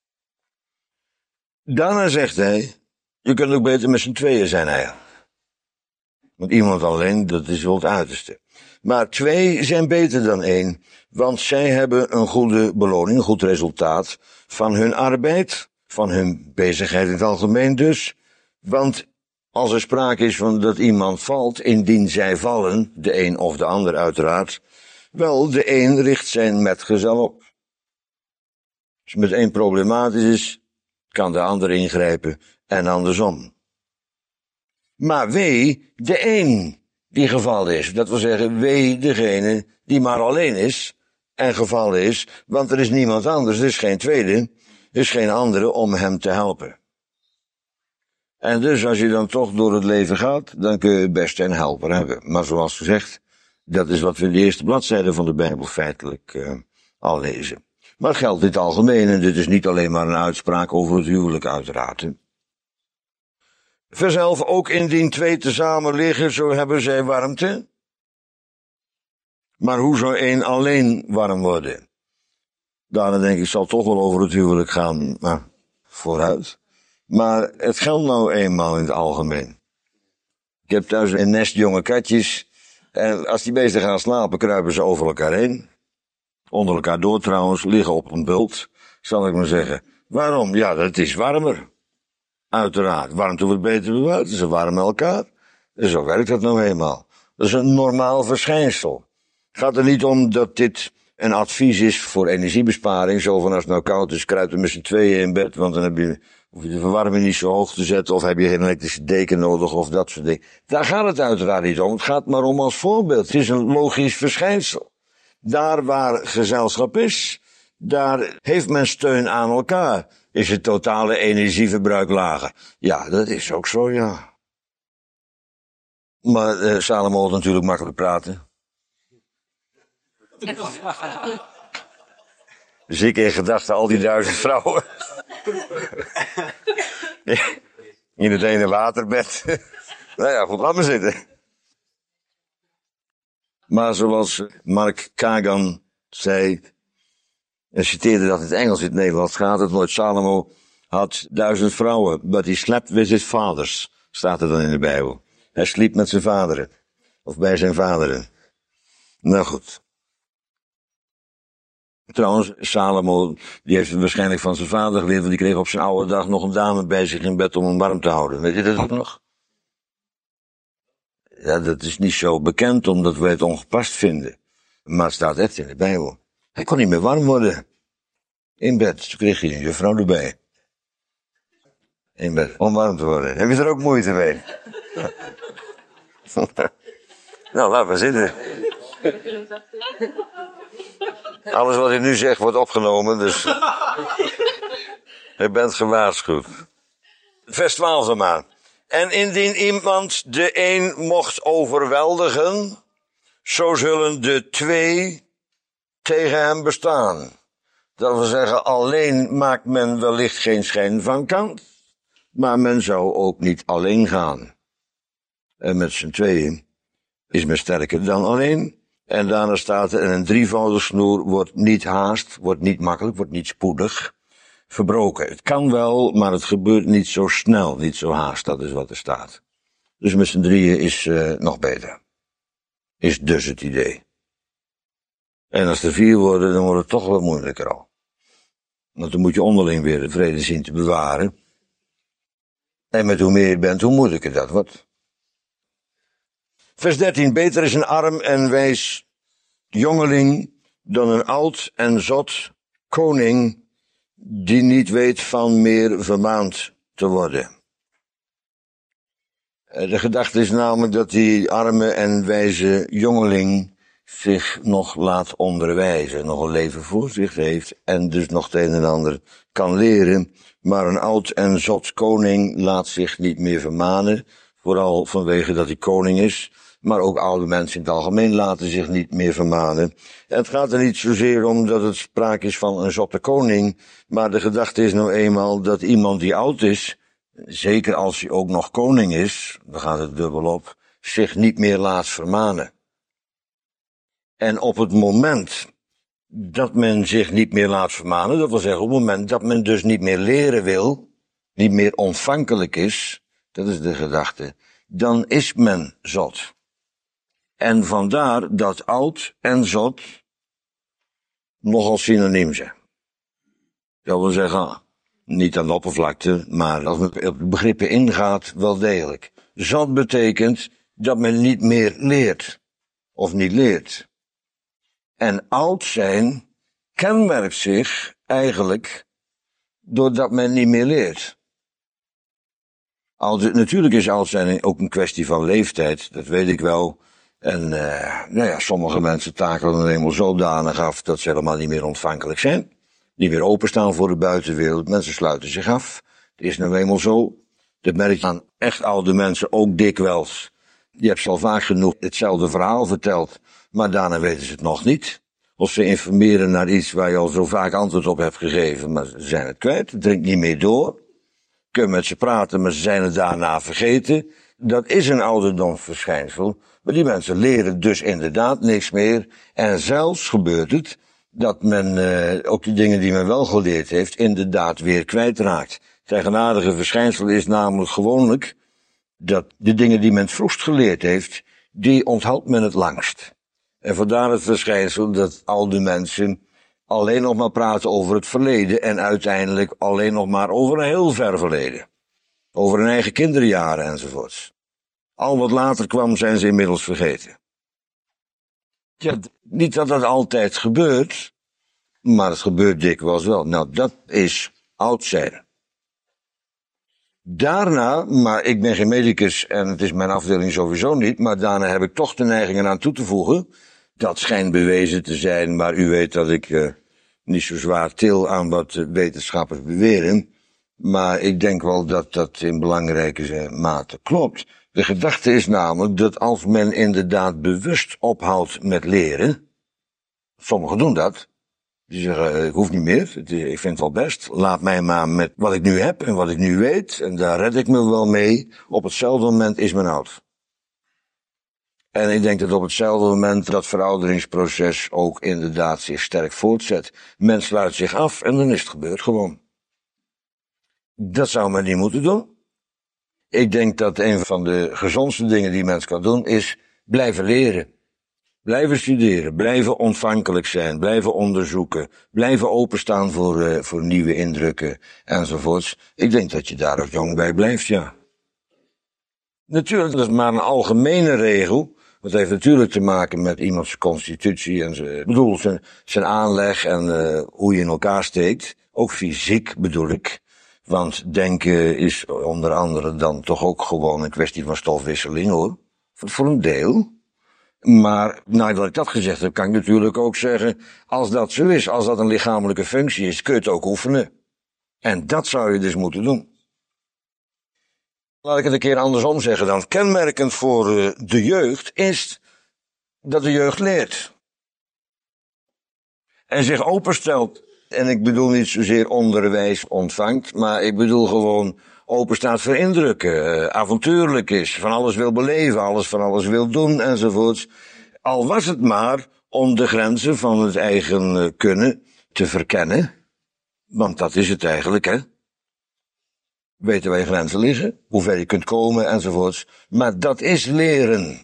Daarna zegt hij, je kunt ook beter met z'n tweeën zijn eigenlijk. Want iemand alleen, dat is wel het uiterste. Maar twee zijn beter dan één, want zij hebben een goede beloning, een goed resultaat van hun arbeid, van hun bezigheid in het algemeen dus. Want als er sprake is van dat iemand valt, indien zij vallen, de een of de ander uiteraard, wel, de een richt zijn metgezel op. Als het met één problematisch is, kan de ander ingrijpen en andersom. Maar wee de een die gevallen is. Dat wil zeggen, wee degene die maar alleen is en gevallen is, want er is niemand anders, er is geen tweede, er is geen andere om hem te helpen. En dus als je dan toch door het leven gaat, dan kun je best een helper hebben. Maar zoals gezegd, dat is wat we in de eerste bladzijde van de Bijbel feitelijk al lezen. Maar het geldt in het algemeen, en dit is niet alleen maar een uitspraak over het huwelijk uiteraard. Vers 11, ook indien twee tezamen liggen, zo hebben zij warmte. Maar hoe zou één alleen warm worden? Daarna denk ik, zal toch wel over het huwelijk gaan, maar vooruit. Maar het geldt nou eenmaal in het algemeen. Ik heb thuis een nest jonge katjes, en als die beesten gaan slapen, kruipen ze over elkaar heen. Onder elkaar door trouwens, liggen op een bult, zal ik maar zeggen. Waarom? Ja, dat is warmer. Uiteraard, warmte wordt beter bewaard, ze warmen elkaar. En zo werkt dat nou eenmaal. Dat is een normaal verschijnsel. Het gaat er niet om dat dit een advies is voor energiebesparing. Zo van als het nou koud is, kruip er met z'n tweeën in bed, want dan hoef je de verwarming niet zo hoog te zetten, of heb je geen elektrische deken nodig, of dat soort dingen. Daar gaat het uiteraard niet om. Het gaat maar om als voorbeeld. Het is een logisch verschijnsel. Daar waar gezelschap is, daar heeft men steun aan elkaar. Is het totale energieverbruik lager? Ja, dat is ook zo, ja. Maar Salomo had natuurlijk makkelijk praten. Dus ik in gedachten al die 1000 vrouwen. In het ene waterbed. Nou ja, goed, laat maar zitten. Maar zoals Mark Kagan zei, en citeerde dat in het Engels, in het Nederlands gaat het nooit. Salomo had 1000 vrouwen, but he slept with his fathers, staat er dan in de Bijbel. Hij sliep met zijn vaderen, of bij zijn vaderen. Nou goed. Trouwens, Salomo, die heeft het waarschijnlijk van zijn vader geleerd, want die kreeg op zijn oude dag nog een dame bij zich in bed om hem warm te houden. Weet je dat ook nog? Ja, dat is niet zo bekend, omdat wij het ongepast vinden. Maar het staat echt in de Bijbel. Hij kon niet meer warm worden. In bed. Toen kreeg hij een juffrouw erbij. In bed. Om warm te worden. Heb je er ook moeite mee? Nou, laat maar zitten. Alles wat ik nu zeg wordt opgenomen, dus... Je bent gewaarschuwd. Vers 12 dan maar. En indien iemand de een mocht overweldigen, zo zullen de twee tegen hem bestaan. Dat wil zeggen, alleen maakt men wellicht geen schijn van kans, maar men zou ook niet alleen gaan. En met z'n tweeën is men sterker dan alleen. En daarna staat er, en een drievoudig snoer wordt niet haast, wordt niet makkelijk, wordt niet spoedig verbroken. Het kan wel, maar het gebeurt niet zo snel, niet zo haast, dat is wat er staat. Dus met z'n drieën is nog beter. Is dus het idee. En als er 4 worden, dan wordt het toch wat moeilijker al. Want dan moet je onderling weer de vrede zien te bewaren. En met hoe meer je bent, hoe moeilijker dat wordt. Vers 13. Beter is een arm en wijs jongeling dan een oud en zot koning die niet weet van meer vermaand te worden. De gedachte is namelijk dat die arme en wijze jongeling zich nog laat onderwijzen, nog een leven voor zich heeft en dus nog het een en ander kan leren, maar een oud en zot koning laat zich niet meer vermanen, vooral vanwege dat hij koning is, maar ook oude mensen in het algemeen laten zich niet meer vermanen. En het gaat er niet zozeer om dat het sprake is van een zotte koning, maar de gedachte is nou eenmaal dat iemand die oud is, zeker als hij ook nog koning is, dan gaat het dubbel op, zich niet meer laat vermanen. En op het moment dat men zich niet meer laat vermanen, dat wil zeggen op het moment dat men dus niet meer leren wil, niet meer ontvankelijk is, dat is de gedachte, dan is men zot. En vandaar dat oud en zot nogal synoniem zijn. Dat wil zeggen, niet aan de oppervlakte, maar als men op de begrippen ingaat, wel degelijk. Zot betekent dat men niet meer leert, of niet leert. En oud zijn kenmerkt zich eigenlijk doordat men niet meer leert. Natuurlijk is oud zijn ook een kwestie van leeftijd, dat weet ik wel. En sommige mensen takelen er eenmaal zodanig af dat ze helemaal niet meer ontvankelijk zijn. Niet meer openstaan voor de buitenwereld. Mensen sluiten zich af. Het is nou eenmaal zo. Dat merk je aan echt oude mensen ook dikwijls. Je hebt ze al vaak genoeg hetzelfde verhaal verteld, maar daarna weten ze het nog niet. Of ze informeren naar iets waar je al zo vaak antwoord op hebt gegeven, maar ze zijn het kwijt. Het dringt niet meer door. Kun je met ze praten, maar ze zijn het daarna vergeten. Dat is een ouderdomsverschijnsel. Maar die mensen leren dus inderdaad niks meer. En zelfs gebeurt het dat men ook de dingen die men wel geleerd heeft, inderdaad weer kwijtraakt. Het eigenaardige verschijnsel is namelijk gewoonlijk dat de dingen die men het vroegst geleerd heeft, die onthoudt men het langst. En vandaar het verschijnsel dat oude mensen alleen nog maar praten over het verleden en uiteindelijk alleen nog maar over een heel ver verleden. Over hun eigen kinderjaren enzovoorts. Al wat later kwam zijn ze inmiddels vergeten. Ja, niet dat dat altijd gebeurt, maar het gebeurt dikwijls wel. Nou, dat is oud zijn. Daarna, maar ik ben geen medicus en het is mijn afdeling sowieso niet, maar daarna heb ik toch de neiging eraan toe te voegen. Dat schijnt bewezen te zijn, maar u weet dat ik niet zo zwaar til aan wat wetenschappers beweren. Maar ik denk wel dat dat in belangrijke mate klopt. De gedachte is namelijk dat als men inderdaad bewust ophoudt met leren, sommigen doen dat, die zeggen, ik hoef niet meer, ik vind het wel best, laat mij maar met wat ik nu heb en wat ik nu weet, en daar red ik me wel mee, op hetzelfde moment is men oud. En ik denk dat op hetzelfde moment dat verouderingsproces ook inderdaad zich sterk voortzet. Men sluit zich af en dan is het gebeurd gewoon. Dat zou men niet moeten doen. Ik denk dat een van de gezondste dingen die mens kan doen is blijven leren. Blijven studeren, blijven ontvankelijk zijn, blijven onderzoeken, blijven openstaan voor nieuwe indrukken enzovoorts. Ik denk dat je daar ook jong bij blijft, ja. Natuurlijk, dat is maar een algemene regel. Het heeft natuurlijk te maken met iemands constitutie en zijn aanleg en hoe je in elkaar steekt. Ook fysiek bedoel ik. Want denken is onder andere dan toch ook gewoon een kwestie van stofwisseling, hoor. Voor een deel. Maar nadat ik dat gezegd heb, kan ik natuurlijk ook zeggen, als dat zo is, als dat een lichamelijke functie is, kun je het ook oefenen. En dat zou je dus moeten doen. Laat ik het een keer andersom zeggen dan. Kenmerkend voor de jeugd is dat de jeugd leert. En zich openstelt. En ik bedoel niet zozeer onderwijs ontvangt, maar ik bedoel gewoon openstaat voor indrukken, avontuurlijk is, van alles wil beleven, van alles wil doen enzovoorts. Al was het maar om de grenzen van het eigen kunnen te verkennen. Want dat is het eigenlijk, hè. Weten waar je grenzen liggen, hoe ver je kunt komen enzovoorts. Maar dat is leren.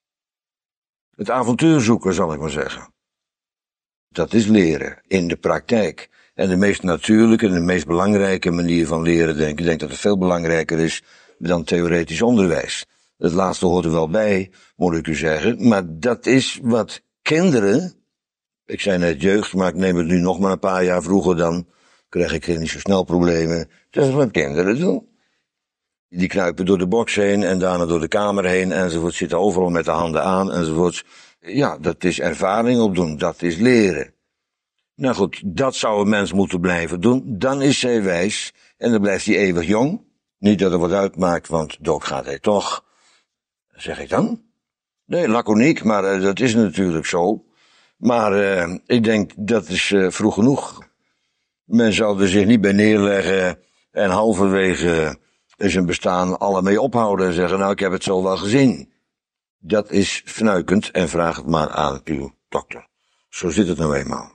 Het avontuur zoeken, zal ik maar zeggen. Dat is leren, in de praktijk. En de meest natuurlijke en de meest belangrijke manier van leren, denk ik dat het veel belangrijker is dan theoretisch onderwijs. Het laatste hoort er wel bij, moet ik u zeggen. Maar dat is wat kinderen, ik zei net jeugd, maar ik neem het nu nog maar een paar jaar vroeger, dan krijg ik niet zo snel problemen. Dat is wat kinderen doen. Die kruipen door de box heen en daarna door de kamer heen enzovoort, zitten overal met de handen aan enzovoort. Ja, dat is ervaring opdoen, dat is leren. Nou goed, dat zou een mens moeten blijven doen, dan is hij wijs en dan blijft hij eeuwig jong. Niet dat er wat uitmaakt, want dood gaat hij toch. Zeg ik dan? Nee, laconiek, maar dat is natuurlijk zo. Maar ik denk, dat is vroeg genoeg. Men zou er zich niet bij neerleggen en halverwege zijn bestaan alle mee ophouden en zeggen, nou ik heb het zo wel gezien. Dat is fnuikend en vraag het maar aan uw dokter. Zo zit het nou eenmaal.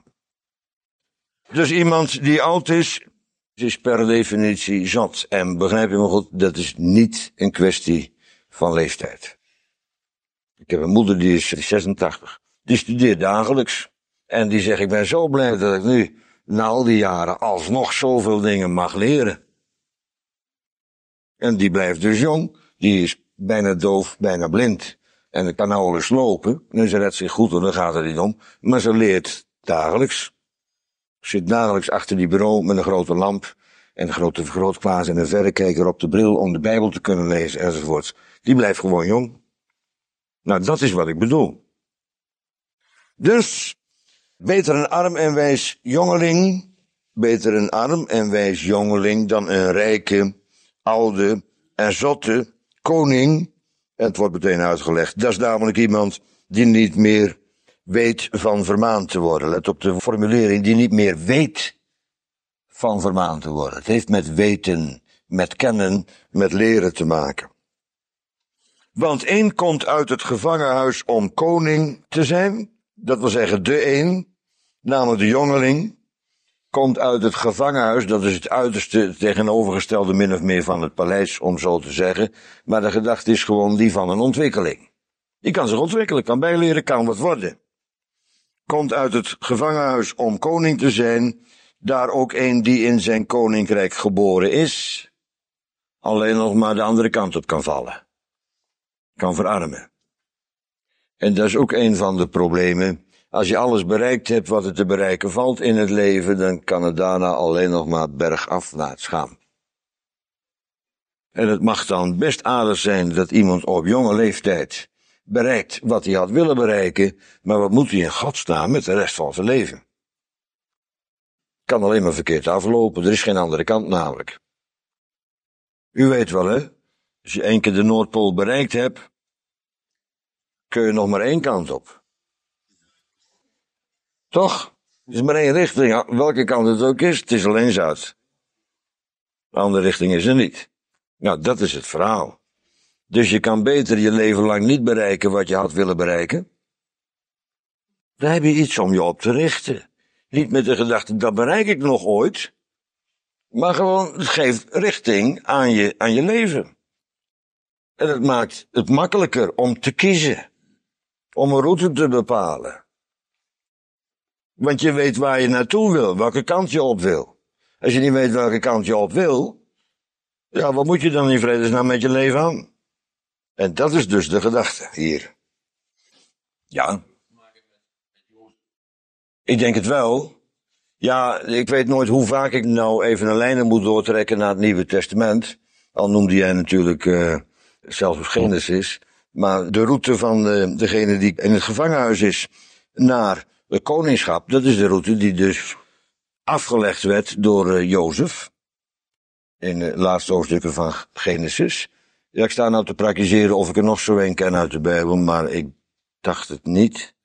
Dus iemand die oud is per definitie zat. En begrijp je me goed, dat is niet een kwestie van leeftijd. Ik heb een moeder die is 86. Die studeert dagelijks. En die zegt, ik ben zo blij dat ik nu, na al die jaren, alsnog zoveel dingen mag leren. En die blijft dus jong. Die is bijna doof, bijna blind. En kan nauwelijks lopen. En ze redt zich goed, en daar gaat het niet om. Maar ze leert dagelijks. Zit dagelijks achter die bureau met een grote lamp. En een grote vergrootglaas en een verrekijker op de bril om de Bijbel te kunnen lezen enzovoort. Die blijft gewoon jong. Nou, dat is wat ik bedoel. Dus, beter een arm en wijs jongeling. Beter een arm en wijs jongeling dan een rijke, oude en zotte koning. En het wordt meteen uitgelegd. Dat is namelijk iemand die niet meer weet van vermaand te worden. Let op de formulering, die niet meer weet van vermaand te worden. Het heeft met weten, met kennen, met leren te maken. Want één komt uit het gevangenhuis om koning te zijn. Dat wil zeggen de één, namelijk de jongeling, komt uit het gevangenhuis. Dat is het uiterste, het tegenovergestelde min of meer van het paleis, om zo te zeggen. Maar de gedachte is gewoon die van een ontwikkeling. Die kan zich ontwikkelen, kan bijleren, kan wat worden. Komt uit het gevangenhuis om koning te zijn. Daar ook een die in zijn koninkrijk geboren is. Alleen nog maar de andere kant op kan vallen. Kan verarmen. En dat is ook een van de problemen. Als je alles bereikt hebt wat er te bereiken valt in het leven, dan kan het daarna alleen nog maar bergafwaarts gaan. En het mag dan best aardig zijn dat iemand op jonge leeftijd bereikt wat hij had willen bereiken, maar wat moet hij in godsnaam met de rest van zijn leven? Kan alleen maar verkeerd aflopen, er is geen andere kant namelijk. U weet wel, hè? Als je één keer de Noordpool bereikt hebt, kun je nog maar één kant op. Toch? Het is maar één richting, welke kant het ook is, het is alleen zuid. De andere richting is er niet. Nou, dat is het verhaal. Dus je kan beter je leven lang niet bereiken wat je had willen bereiken. Dan heb je iets om je op te richten. Niet met de gedachte, dat bereik ik nog ooit. Maar gewoon, het geeft richting aan je leven. En het maakt het makkelijker om te kiezen. Om een route te bepalen. Want je weet waar je naartoe wil, welke kant je op wil. Als je niet weet welke kant je op wil, ja, wat moet je dan in vredesnaam met je leven aan? En dat is dus de gedachte hier. Ja. Ik denk het wel. Ja, ik weet nooit hoe vaak ik nou even een lijnen moet doortrekken naar het Nieuwe Testament. Al noemde jij natuurlijk zelfs Genesis. Maar de route van degene die in het gevangenhuis is naar het koningschap, dat is de route die dus afgelegd werd door Jozef. In de laatste hoofdstukken van Genesis. Ja, ik sta nou te praktiseren of ik er nog zo een ken uit de Bijbel, maar ik dacht het niet.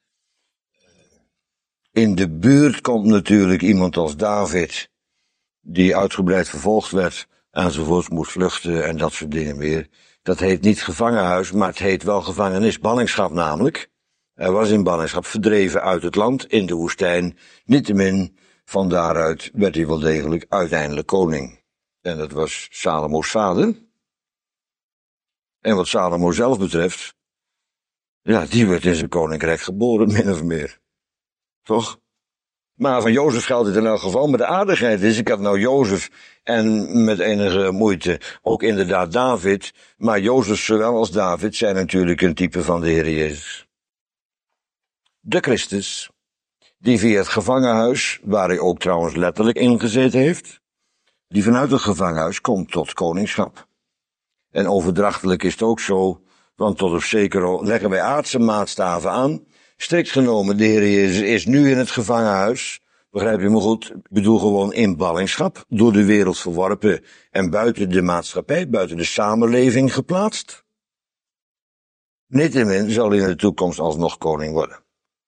In de buurt komt natuurlijk iemand als David, die uitgebreid vervolgd werd, enzovoorts, moest vluchten en dat soort dingen meer. Dat heet niet gevangenhuis, maar het heet wel gevangenis, ballingschap namelijk. Hij was in ballingschap, verdreven uit het land, in de woestijn. Niettemin, van daaruit werd hij wel degelijk uiteindelijk koning. En dat was Salomo's vader. En wat Salomo zelf betreft, ja, die werd in zijn koninkrijk geboren, min of meer. Toch? Maar van Jozef geldt het in elk geval. Maar de aardigheid is, ik had nou Jozef en met enige moeite ook inderdaad David. Maar Jozef zowel als David zijn natuurlijk een type van de Heer Jezus. De Christus, die via het gevangenhuis, waar hij ook trouwens letterlijk ingezeten heeft, die vanuit het gevangenhuis komt tot koningschap. En overdrachtelijk is het ook zo, want tot op zeker leggen wij aardse maatstaven aan. Strikt genomen, de Heer Jezus is nu in het gevangenhuis, begrijp je me goed, ik bedoel gewoon in ballingschap, door de wereld verworpen en buiten de maatschappij, buiten de samenleving geplaatst. Niettemin zal hij in de toekomst alsnog koning worden.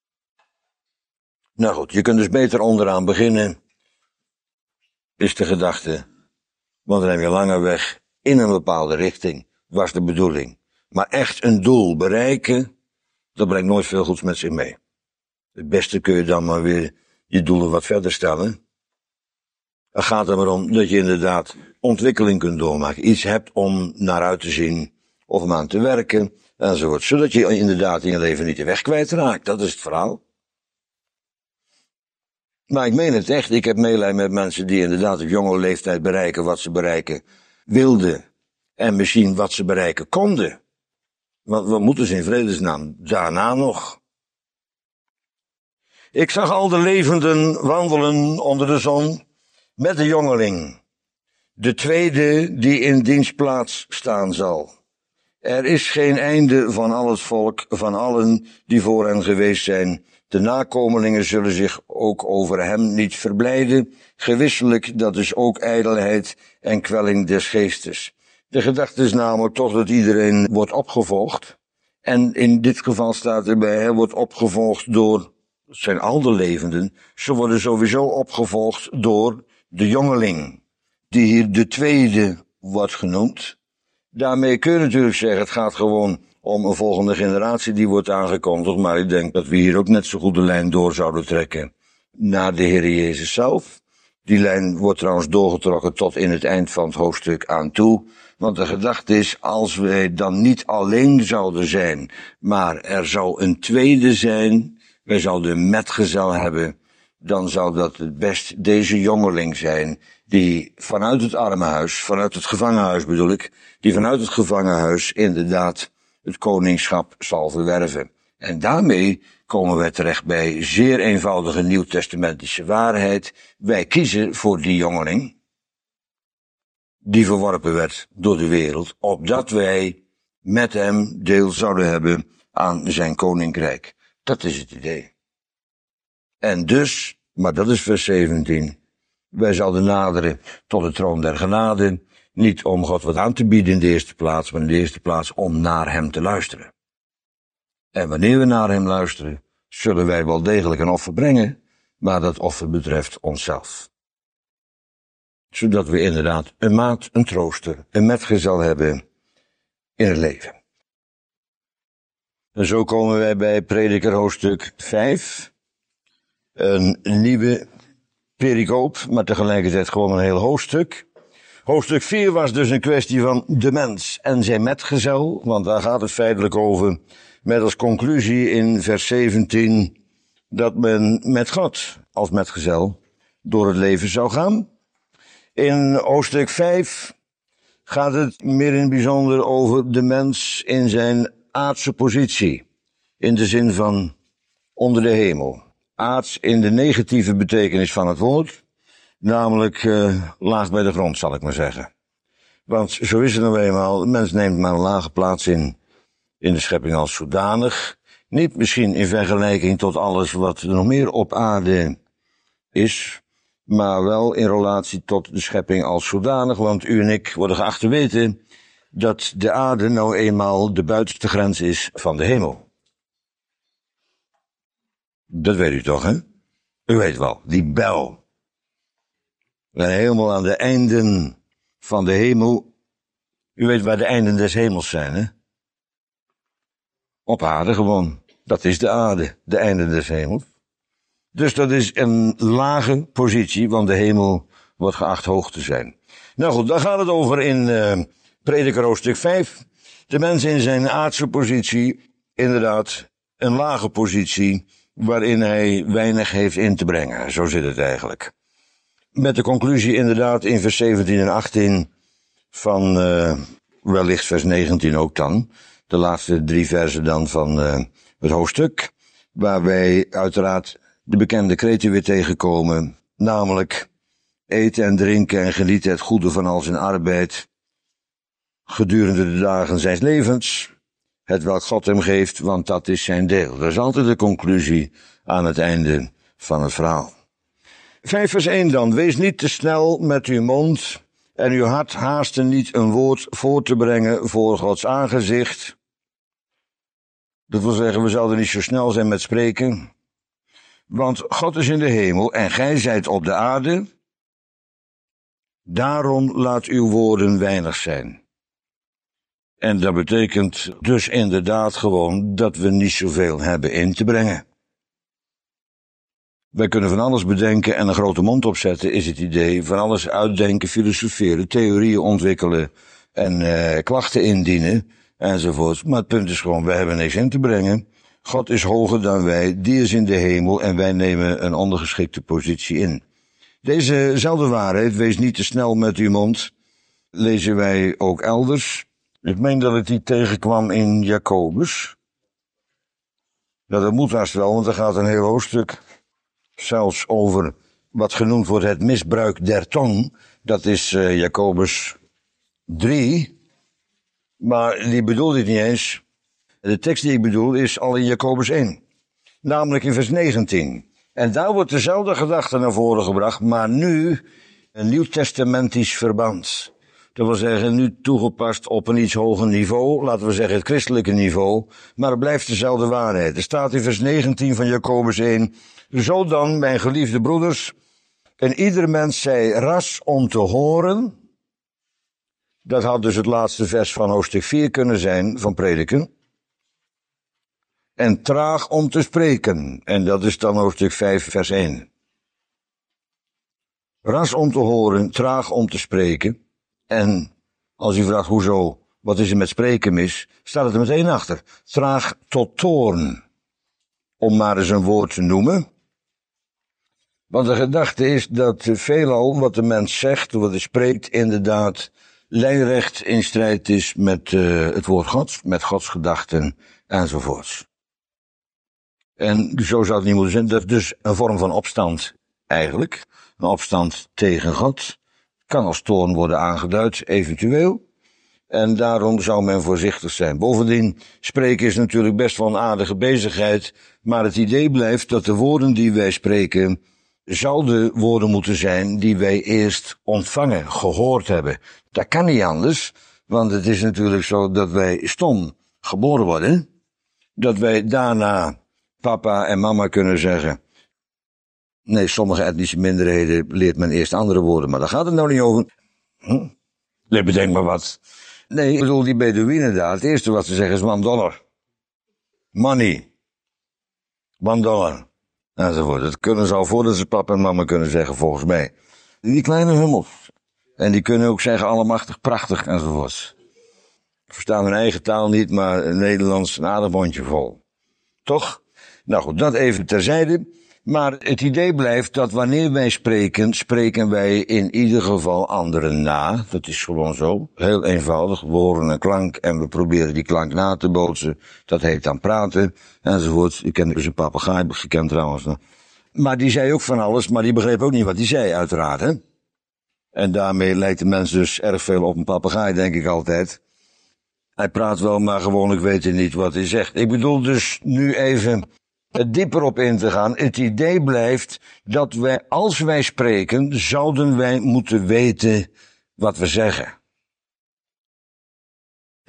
Nou goed, je kunt dus beter onderaan beginnen, is de gedachte, want dan heb je langer weg in een bepaalde richting, was de bedoeling. Maar echt een doel bereiken, dat brengt nooit veel goeds met zich mee. Het beste kun je dan maar weer je doelen wat verder stellen. Het gaat er maar om dat je inderdaad ontwikkeling kunt doormaken. Iets hebt om naar uit te zien, of om aan te werken, enzovoort. Zodat je inderdaad in je leven niet de weg kwijtraakt. Dat is het verhaal. Maar ik meen het echt, ik heb meelij met mensen die inderdaad op jonge leeftijd bereiken wat ze bereiken wilden. En misschien wat ze bereiken konden. Want wat moeten ze in vredesnaam daarna nog? Ik zag al de levenden wandelen onder de zon met de jongeling. De tweede die in dienstplaats staan zal. Er is geen einde van al het volk, van allen die voor hen geweest zijn. De nakomelingen zullen zich ook over hem niet verblijden. Gewisselijk, dat is ook ijdelheid en kwelling des geestes. De gedachte is namelijk toch dat iedereen wordt opgevolgd. En in dit geval staat erbij, hij wordt opgevolgd door, dat zijn al de levenden, ze worden sowieso opgevolgd door de jongeling, die hier de tweede wordt genoemd. Daarmee kun je natuurlijk zeggen, het gaat gewoon om een volgende generatie die wordt aangekondigd, maar ik denk dat we hier ook net zo goed de lijn door zouden trekken naar de Heer Jezus zelf. Die lijn wordt trouwens doorgetrokken tot in het eind van het hoofdstuk aan toe. Want de gedachte is, als wij dan niet alleen zouden zijn, maar er zou een tweede zijn, wij zouden een metgezel hebben, dan zou dat het best deze jongeling zijn, die vanuit het armenhuis, vanuit het gevangenhuis bedoel ik, die vanuit het gevangenhuis inderdaad het koningschap zal verwerven. En daarmee komen wij terecht bij zeer eenvoudige nieuwtestamentische waarheid. Wij kiezen voor die jongeling, die verworpen werd door de wereld, opdat wij met hem deel zouden hebben aan zijn koninkrijk. Dat is het idee. En dus, maar dat is vers 17, wij zouden naderen tot de troon der genade, niet om God wat aan te bieden in de eerste plaats, maar in de eerste plaats om naar hem te luisteren. En wanneer we naar hem luisteren, zullen wij wel degelijk een offer brengen, maar dat offer betreft onszelf. Zodat we inderdaad een maat, een trooster, een metgezel hebben in het leven. En zo komen wij bij Prediker hoofdstuk 5. Een nieuwe pericoop, maar tegelijkertijd gewoon een heel hoofdstuk. Hoofdstuk 4 was dus een kwestie van de mens en zijn metgezel, want daar gaat het feitelijk over, met als conclusie in vers 17 dat men met God als metgezel door het leven zou gaan. In hoofdstuk 5 gaat het meer in het bijzonder over de mens in zijn aardse positie, in de zin van onder de hemel. Aards in de negatieve betekenis van het woord, namelijk laag bij de grond, zal ik maar zeggen. Want zo is het nou eenmaal, de mens neemt maar een lage plaats in de schepping als zodanig. Niet misschien in vergelijking tot alles wat er nog meer op aarde is, maar wel in relatie tot de schepping als zodanig, want u en ik worden geacht te weten dat de aarde nou eenmaal de buitenste grens is van de hemel. Dat weet u toch, hè? U weet wel, die bel. We zijn helemaal aan de einden van de hemel. U weet waar de einden des hemels zijn, hè? Op aarde gewoon. Dat is de aarde, de einden des hemels. Dus dat is een lage positie, want de hemel wordt geacht hoog te zijn. Nou goed, daar gaat het over in Prediker hoofdstuk 5. De mens in zijn aardse positie, inderdaad, een lage positie, waarin hij weinig heeft in te brengen. Zo zit het eigenlijk. Met de conclusie inderdaad in vers 17 en 18 van wellicht vers 19 ook dan. De laatste 3 versen dan van het hoofdstuk, waar wij uiteraard de bekende kreten weer tegenkomen, namelijk eten en drinken en genieten het goede van al zijn arbeid, gedurende de dagen zijns levens, het welk God hem geeft, want dat is zijn deel. Dat is altijd de conclusie aan het einde van het verhaal. 5 vers 1 dan, wees niet te snel met uw mond en uw hart haasten niet een woord voor te brengen voor Gods aangezicht. Dat wil zeggen, we zouden niet zo snel zijn met spreken, want God is in de hemel en gij zijt op de aarde. Daarom laat uw woorden weinig zijn. En dat betekent dus inderdaad gewoon dat we niet zoveel hebben in te brengen. Wij kunnen van alles bedenken en een grote mond opzetten, is het idee. Van alles uitdenken, filosoferen, theorieën ontwikkelen en klachten indienen enzovoort. Maar het punt is gewoon, wij hebben niks in te brengen. God is hoger dan wij, die is in de hemel en wij nemen een ondergeschikte positie in. Dezezelfde waarheid, wees niet te snel met uw mond, lezen wij ook elders. Ik meen dat ik die tegenkwam in Jacobus. Ja, dat moet haast wel, want er gaat een heel hoofdstuk zelfs over wat genoemd wordt het misbruik der tong. Dat is Jacobus 3, maar die bedoel ik niet eens. De tekst die ik bedoel is al in Jacobus 1, namelijk in vers 19. En daar wordt dezelfde gedachte naar voren gebracht, maar nu een nieuwtestamentisch verband. Dat wil zeggen, nu toegepast op een iets hoger niveau, laten we zeggen het christelijke niveau, maar het blijft dezelfde waarheid. Er staat in vers 19 van Jacobus 1, zo dan, mijn geliefde broeders, en ieder mens zij ras om te horen. Dat had dus het laatste vers van hoofdstuk 4 kunnen zijn van Prediken. En traag om te spreken. En dat is dan hoofdstuk 5 vers 1. Ras om te horen, traag om te spreken. En als u vraagt hoezo, wat is er met spreken mis, staat het er meteen achter. Traag tot toorn. Om maar eens een woord te noemen. Want de gedachte is dat veelal wat de mens zegt, wat hij spreekt, inderdaad lijnrecht in strijd is met het woord Gods, met Gods gedachten enzovoorts. En zo zou het niet moeten zijn. Dat is dus een vorm van opstand eigenlijk. Een opstand tegen God. Kan als toorn worden aangeduid, eventueel. En daarom zou men voorzichtig zijn. Bovendien, spreken is natuurlijk best wel een aardige bezigheid. Maar het idee blijft dat de woorden die wij spreken zouden woorden moeten zijn die wij eerst ontvangen, gehoord hebben. Dat kan niet anders, want het is natuurlijk zo dat wij stom geboren worden. Dat wij daarna papa en mama kunnen zeggen. Nee, sommige etnische minderheden leert men eerst andere woorden, maar daar gaat het nou niet over. Nee, bedenk maar wat. Nee, ik bedoel die Bedouinen daar, het eerste wat ze zeggen is $1. Money. $1. Enzovoort. Dat kunnen ze al voordat ze papa en mama kunnen zeggen, volgens mij. Die kleine hummels. En die kunnen ook zeggen, allemachtig, prachtig, enzovoort. Verstaan hun eigen taal niet, maar Nederlands een aardig mondje vol. Toch? Nou goed, dat even terzijde. Maar het idee blijft dat wanneer wij spreken, spreken wij in ieder geval anderen na. Dat is gewoon zo. Heel eenvoudig. We horen een klank en we proberen die klank na te bootsen. Dat heet dan praten, enzovoort. Ik ken dus een papegaai, gekend trouwens. Maar die zei ook van alles, maar die begreep ook niet wat die zei, uiteraard, hè. En daarmee lijkt de mens dus erg veel op een papegaai, denk ik altijd. Hij praat wel, maar gewoonlijk weet hij niet wat hij zegt. Ik bedoel dus nu even dieper op in te gaan. Het idee blijft dat wij, als wij spreken, zouden wij moeten weten wat we zeggen.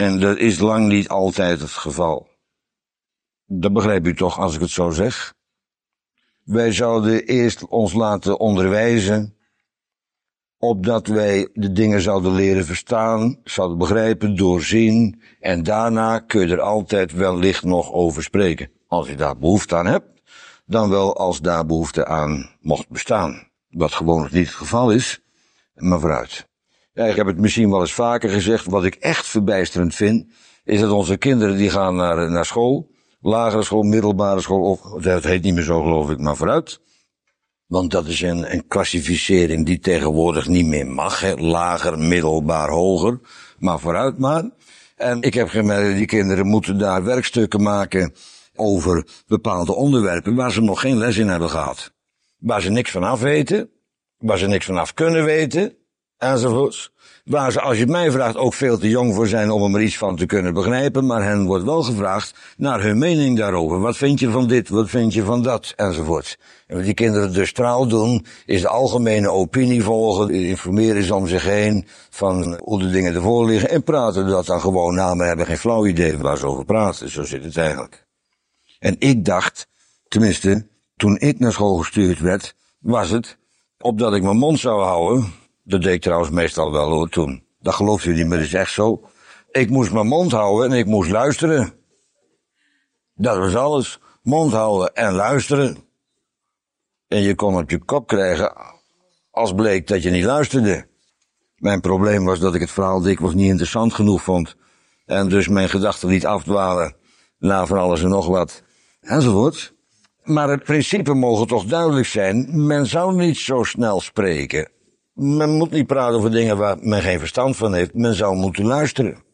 En dat is lang niet altijd het geval. Dat begrijp u toch als ik het zo zeg? Wij zouden eerst ons laten onderwijzen, opdat wij de dingen zouden leren verstaan, zouden begrijpen, doorzien, en daarna kun je er altijd wellicht nog over spreken. Als je daar behoefte aan hebt, dan wel als daar behoefte aan mocht bestaan. Wat gewoon niet het geval is, maar vooruit. Ja, ik heb het misschien wel eens vaker gezegd, wat ik echt verbijsterend vind, is dat onze kinderen die gaan naar school, lagere school, middelbare school, of dat heet niet meer zo geloof ik, maar vooruit. Want dat is een klassificering die tegenwoordig niet meer mag, hè. Lager, middelbaar, hoger, maar vooruit maar. En ik heb gemerkt, die kinderen moeten daar werkstukken maken over bepaalde onderwerpen waar ze nog geen les in hebben gehad. Waar ze niks van af weten, waar ze niks van af kunnen weten, enzovoorts. Waar ze, als je het mij vraagt, ook veel te jong voor zijn om er iets van te kunnen begrijpen, maar hen wordt wel gevraagd naar hun mening daarover. Wat vind je van dit, wat vind je van dat, enzovoorts. En wat die kinderen dus trouw doen, is de algemene opinie volgen, informeren ze om zich heen van hoe de dingen ervoor liggen en praten dat dan gewoon na, maar hebben geen flauw idee waar ze over praten. Zo zit het eigenlijk. En ik dacht, tenminste, toen ik naar school gestuurd werd, was het, opdat ik mijn mond zou houden. Dat deed ik trouwens meestal wel hoor, toen. Dat gelooft u niet, maar dat is echt zo. Ik moest mijn mond houden en ik moest luisteren. Dat was alles. Mond houden en luisteren. En je kon op je kop krijgen als bleek dat je niet luisterde. Mijn probleem was dat ik het verhaal dikwijls niet interessant genoeg vond. En dus mijn gedachten liet afdwalen naar van alles en nog wat. Enzovoort. Maar het principe mogen toch duidelijk zijn. Men zou niet zo snel spreken. Men moet niet praten over dingen waar men geen verstand van heeft. Men zou moeten luisteren.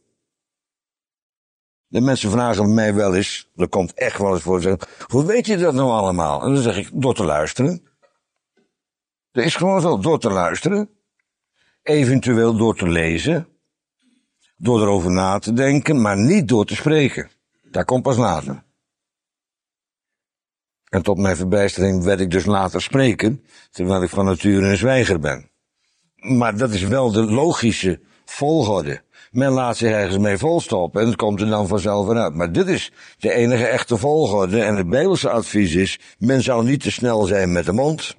De mensen vragen mij wel eens, dat komt echt wel eens voor, zeggen, hoe weet je dat nou allemaal? En dan zeg ik, door te luisteren. Dat is gewoon zo, door te luisteren. Eventueel door te lezen. Door erover na te denken, maar niet door te spreken. Dat komt pas later. En tot mijn verbijstering werd ik dus later spreken, terwijl ik van nature een zwijger ben. Maar dat is wel de logische volgorde. Men laat zich ergens mee volstoppen en het komt er dan vanzelf uit. Maar dit is de enige echte volgorde en het Bijbelse advies is, men zou niet te snel zijn met de mond.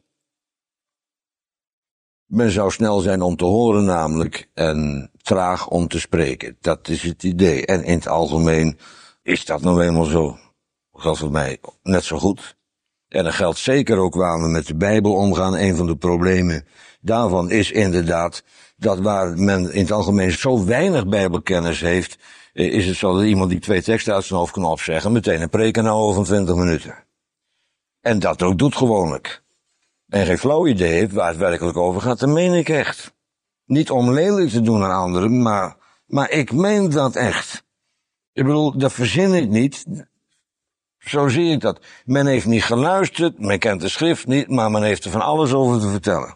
Men zou snel zijn om te horen namelijk en traag om te spreken. Dat is het idee. En in het algemeen is dat nou eenmaal zo. Dat geldt voor mij net zo goed. En dat geldt zeker ook waar we met de Bijbel omgaan. Een van de problemen daarvan is inderdaad dat waar men in het algemeen zo weinig Bijbelkennis heeft, is het zo dat iemand die 2 teksten uit zijn hoofd kan opzeggen, meteen een preek kan houden van 20 minuten. En dat ook doet gewoonlijk. En geen flauw idee heeft waar het werkelijk over gaat, dat meen ik echt. Niet om lelijk te doen aan anderen, maar ik meen dat echt. Ik bedoel, dat verzin ik niet. Zo zie ik dat. Men heeft niet geluisterd, men kent de schrift niet, maar men heeft er van alles over te vertellen.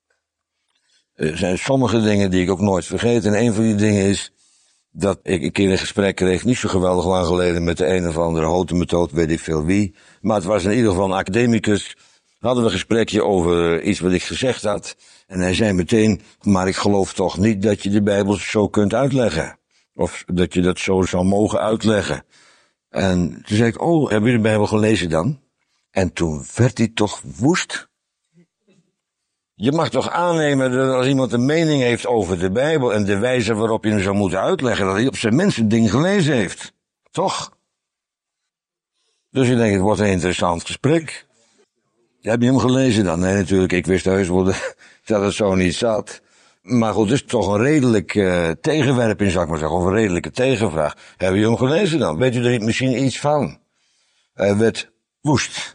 Er zijn sommige dingen die ik ook nooit vergeet. En een van die dingen is dat ik een keer een gesprek kreeg, niet zo geweldig lang geleden, met de een of andere hotemethode, weet ik veel wie. Maar het was in ieder geval een academicus. Hadden we een gesprekje over iets wat ik gezegd had. En hij zei meteen, maar ik geloof toch niet dat je de Bijbel zo kunt uitleggen. Of dat je dat zo zou mogen uitleggen. En toen zei ik, oh, heb je de Bijbel gelezen dan? En toen werd hij toch woest. Je mag toch aannemen dat als iemand een mening heeft over de Bijbel en de wijze waarop je hem zou moeten uitleggen, dat hij op zijn minst het ding gelezen heeft. Toch? Dus ik denk, het wordt een interessant gesprek. Heb je hem gelezen dan? Nee, natuurlijk, ik wist heus wel dat het zo niet zat. Maar goed, het is toch een redelijk tegenwerping, zou ik maar zeggen, of een redelijke tegenvraag. Heb je hem gelezen dan? Weet u er misschien iets van? Hij werd woest.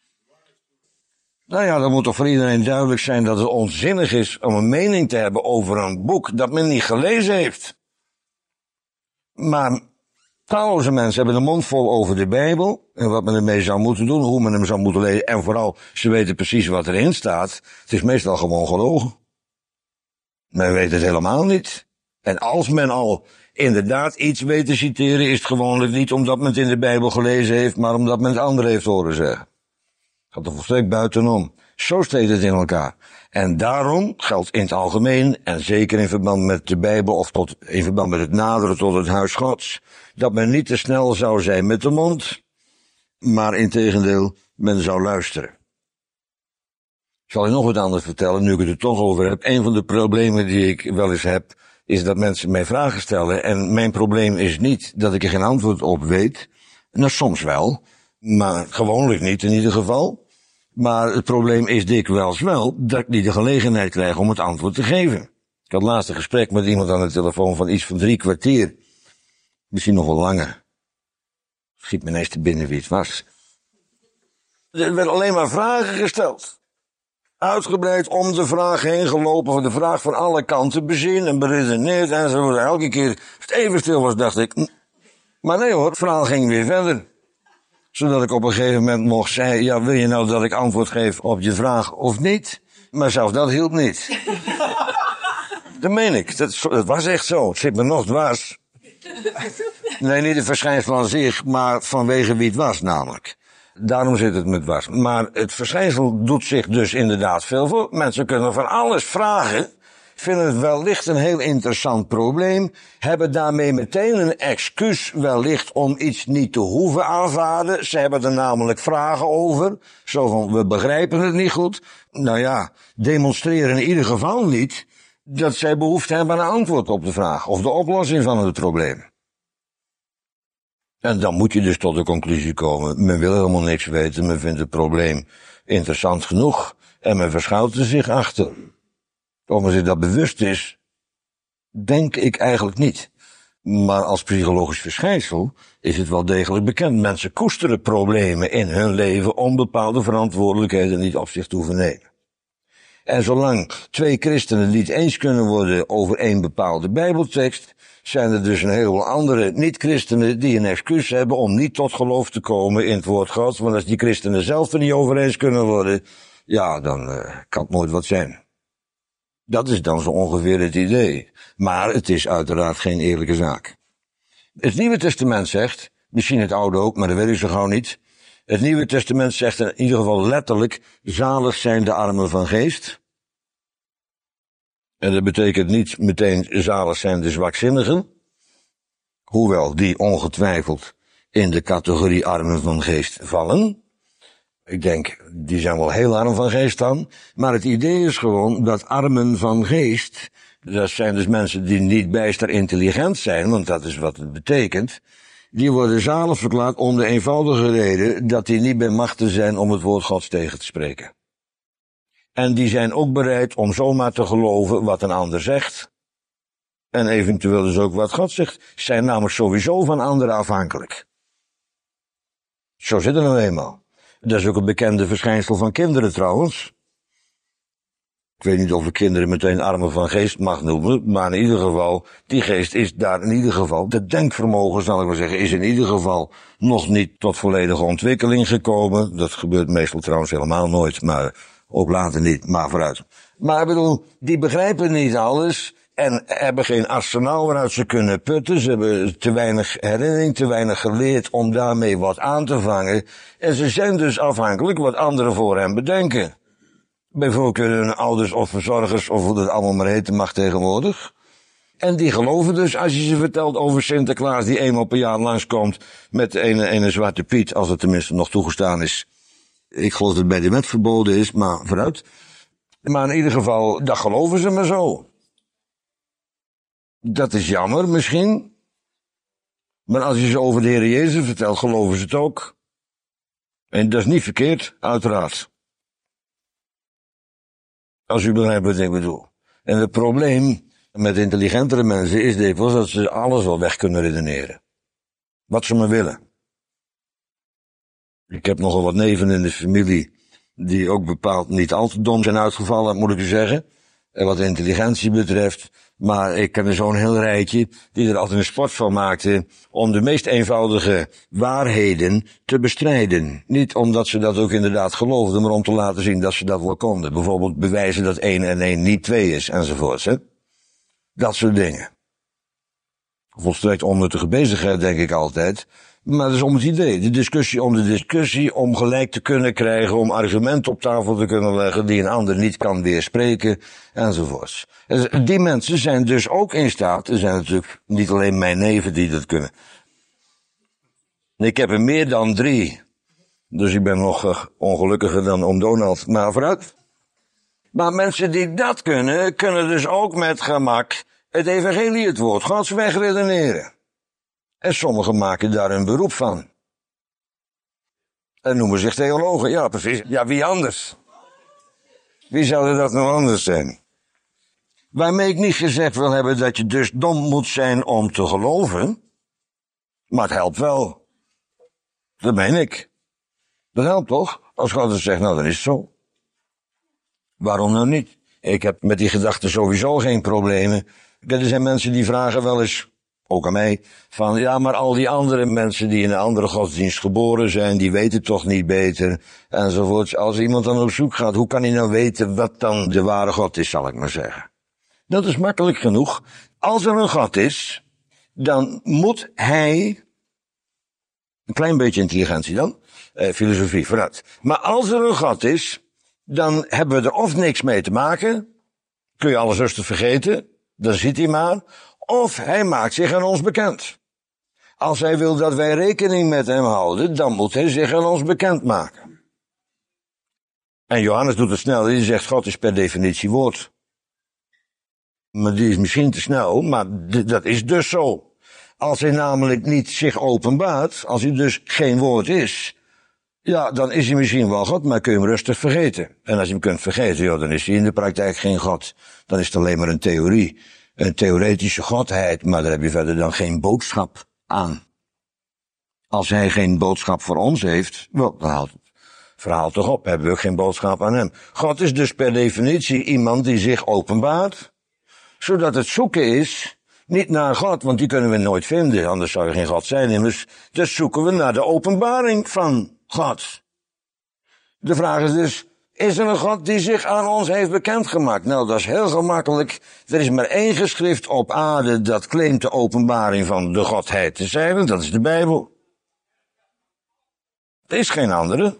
Nou ja, dan moet toch voor iedereen duidelijk zijn dat het onzinnig is om een mening te hebben over een boek dat men niet gelezen heeft. Maar talloze mensen hebben de mond vol over de Bijbel en wat men ermee zou moeten doen, hoe men hem zou moeten lezen en vooral, ze weten precies wat erin staat. Het is meestal gewoon gelogen. Men weet het helemaal niet. En als men al inderdaad iets weet te citeren, is het gewoonlijk niet omdat men het in de Bijbel gelezen heeft, maar omdat men het anderen heeft horen zeggen. Gaat er volstrekt buitenom. Zo steekt het in elkaar. En daarom geldt in het algemeen, en zeker in verband met de Bijbel of in verband met het naderen tot het huis Gods, dat men niet te snel zou zijn met de mond, maar integendeel, men zou luisteren. Ik zal je nog wat anders vertellen, nu ik het er toch over heb. Een van de problemen die ik wel eens heb, is dat mensen mij vragen stellen. En mijn probleem is niet dat ik er geen antwoord op weet. Nou, soms wel, maar gewoonlijk niet in ieder geval. Maar het probleem is dikwijls wel dat ik niet de gelegenheid krijg om het antwoord te geven. Ik had laatst een gesprek met iemand aan de telefoon van iets van 3 kwartier. Misschien nog wel langer. Schiet me ineens te binnen wie het was. Er werden alleen maar vragen gesteld. Uitgebreid om de vraag heen gelopen, van de vraag van alle kanten bezien en beredeneerd enzovoort. Elke keer, als het even stil was, dacht ik. Maar nee hoor, het verhaal ging weer verder. Zodat ik op een gegeven moment nog zei, ja, wil je nou dat ik antwoord geef op je vraag of niet? Maar zelfs dat hielp niet. Dat meen ik, dat was echt zo. Het zit me nog dwars. Nee, niet het verschijnsel aan zich, maar vanwege wie het was namelijk. Daarom zit het me dwars. Maar het verschijnsel doet zich dus inderdaad veel voor. Mensen kunnen van alles vragen, vinden het wellicht een heel interessant probleem, hebben daarmee meteen een excuus wellicht om iets niet te hoeven aanvaarden. Ze hebben er namelijk vragen over, zo van, we begrijpen het niet goed. Nou ja, demonstreren in ieder geval niet dat zij behoefte hebben aan een antwoord op de vraag, of de oplossing van het probleem. En dan moet je dus tot de conclusie komen, men wil helemaal niks weten, men vindt het probleem interessant genoeg, en men verschuilt er zich achter. Of men zich dat bewust is, denk ik eigenlijk niet. Maar als psychologisch verschijnsel is het wel degelijk bekend. Mensen koesteren problemen in hun leven om bepaalde verantwoordelijkheden niet op zich te hoeven nemen. En zolang 2 christenen niet eens kunnen worden over één bepaalde bijbeltekst, zijn er dus een heleboel andere niet-christenen die een excuus hebben om niet tot geloof te komen in het woord Gods. Want als die christenen zelf er niet over eens kunnen worden, ja, dan kan het nooit wat zijn. Dat is dan zo ongeveer het idee. Maar het is uiteraard geen eerlijke zaak. Het Nieuwe Testament zegt, misschien het Oude ook, maar dat weet ik zo gauw niet. Het Nieuwe Testament zegt in ieder geval letterlijk, zalig zijn de armen van geest. En dat betekent niet meteen zalig zijn de zwakzinnigen. Hoewel die ongetwijfeld in de categorie armen van geest vallen. Ik denk, die zijn wel heel arm van geest dan. Maar het idee is gewoon dat armen van geest, dat zijn dus mensen die niet bijster intelligent zijn, want dat is wat het betekent. Die worden zalig verklaard om de eenvoudige reden dat die niet bij machten zijn om het woord Gods tegen te spreken. En die zijn ook bereid om zomaar te geloven wat een ander zegt. En eventueel dus ook wat God zegt. Zijn namelijk sowieso van anderen afhankelijk. Zo zit het nou eenmaal. Dat is ook een bekende verschijnsel van kinderen trouwens. Ik weet niet of ik kinderen meteen armen van geest mag noemen, maar in ieder geval, die geest is daar in ieder geval, de denkvermogen zal ik maar zeggen, is in ieder geval nog niet tot volledige ontwikkeling gekomen. Dat gebeurt meestal trouwens helemaal nooit, maar ook later niet, maar vooruit. Maar ik bedoel, die begrijpen niet alles en hebben geen arsenaal waaruit ze kunnen putten. Ze hebben te weinig herinnering, te weinig geleerd om daarmee wat aan te vangen. En ze zijn dus afhankelijk wat anderen voor hen bedenken. Bijvoorbeeld kunnen hun ouders of verzorgers, of hoe dat allemaal maar heten mag tegenwoordig. En die geloven dus, als je ze vertelt over Sinterklaas die eenmaal per jaar langskomt met een zwarte Piet, als het tenminste nog toegestaan is. Ik geloof dat het bij de wet verboden is, maar vooruit. Maar in ieder geval, dat geloven ze maar zo. Dat is jammer misschien. Maar als je ze over de Heer Jezus vertelt, geloven ze het ook. En dat is niet verkeerd, uiteraard. Als u begrijpt wat ik bedoel. En het probleem met intelligentere mensen is dikwijls dat ze alles wel weg kunnen redeneren. Wat ze maar willen. Ik heb nogal wat neven in de familie die ook bepaald niet al te dom zijn uitgevallen, moet ik u zeggen. En wat intelligentie betreft. Maar ik ken er zo'n heel rijtje die er altijd een sport van maakte om de meest eenvoudige waarheden te bestrijden. Niet omdat ze dat ook inderdaad geloofden, maar om te laten zien dat ze dat wel konden. Bijvoorbeeld bewijzen dat 1 en 1 niet 2 is, enzovoorts. Hè? Dat soort dingen. Volstrekt onnuttige bezigheid, denk ik altijd. Maar dat is om het idee. De discussie om de discussie, om gelijk te kunnen krijgen, om argumenten op tafel te kunnen leggen die een ander niet kan weerspreken, enzovoorts. Die mensen zijn dus ook in staat, er zijn natuurlijk niet alleen mijn neven die dat kunnen. Ik heb er meer dan 3. Dus ik ben nog ongelukkiger dan oom Donald, maar vooruit. Maar mensen die dat kunnen, kunnen dus ook met gemak het evangelie, het woord Gods, wegredeneren. En sommigen maken daar een beroep van. En noemen zich theologen. Ja, precies. Ja, wie anders? Wie zou dat nou anders zijn? Waarmee ik niet gezegd wil hebben dat je dus dom moet zijn om te geloven. Maar het helpt wel. Dat meen ik. Dat helpt toch? Als God dus zegt, nou dan is het zo. Waarom nou niet? Ik heb met die gedachten sowieso geen problemen. Er zijn mensen die vragen wel eens, ook aan mij, van ja, maar al die andere mensen die in een andere godsdienst geboren zijn, die weten toch niet beter, enzovoorts. Als iemand dan op zoek gaat, hoe kan hij nou weten wat dan de ware God is, zal ik maar zeggen. Dat is makkelijk genoeg. Als er een God is, dan moet hij, een klein beetje intelligentie dan, filosofie, vooruit. Maar als er een God is, dan hebben we er of niks mee te maken, kun je alles rustig vergeten, dan ziet hij maar, of hij maakt zich aan ons bekend. Als hij wil dat wij rekening met hem houden, dan moet hij zich aan ons bekend maken. En Johannes doet het snel, die zegt God is per definitie woord. Maar die is misschien te snel, maar dat is dus zo. Als hij namelijk niet zich openbaart, als hij dus geen woord is, ja, dan is hij misschien wel God, maar kun je hem rustig vergeten. En als je hem kunt vergeten, joh, dan is hij in de praktijk geen God. Dan is het alleen maar een theorie. Een theoretische godheid, maar daar heb je verder dan geen boodschap aan. Als hij geen boodschap voor ons heeft, wel, dan houdt het verhaal toch op, hebben we ook geen boodschap aan hem. God is dus per definitie iemand die zich openbaart, zodat het zoeken is, niet naar God, want die kunnen we nooit vinden, anders zou er geen God zijn immers. Dus zoeken we naar de openbaring van God. De vraag is dus, is er een God die zich aan ons heeft bekendgemaakt? Nou, dat is heel gemakkelijk. Er is maar één geschrift op aarde dat claimt de openbaring van de Godheid te zijn, en dat is de Bijbel. Er is geen andere.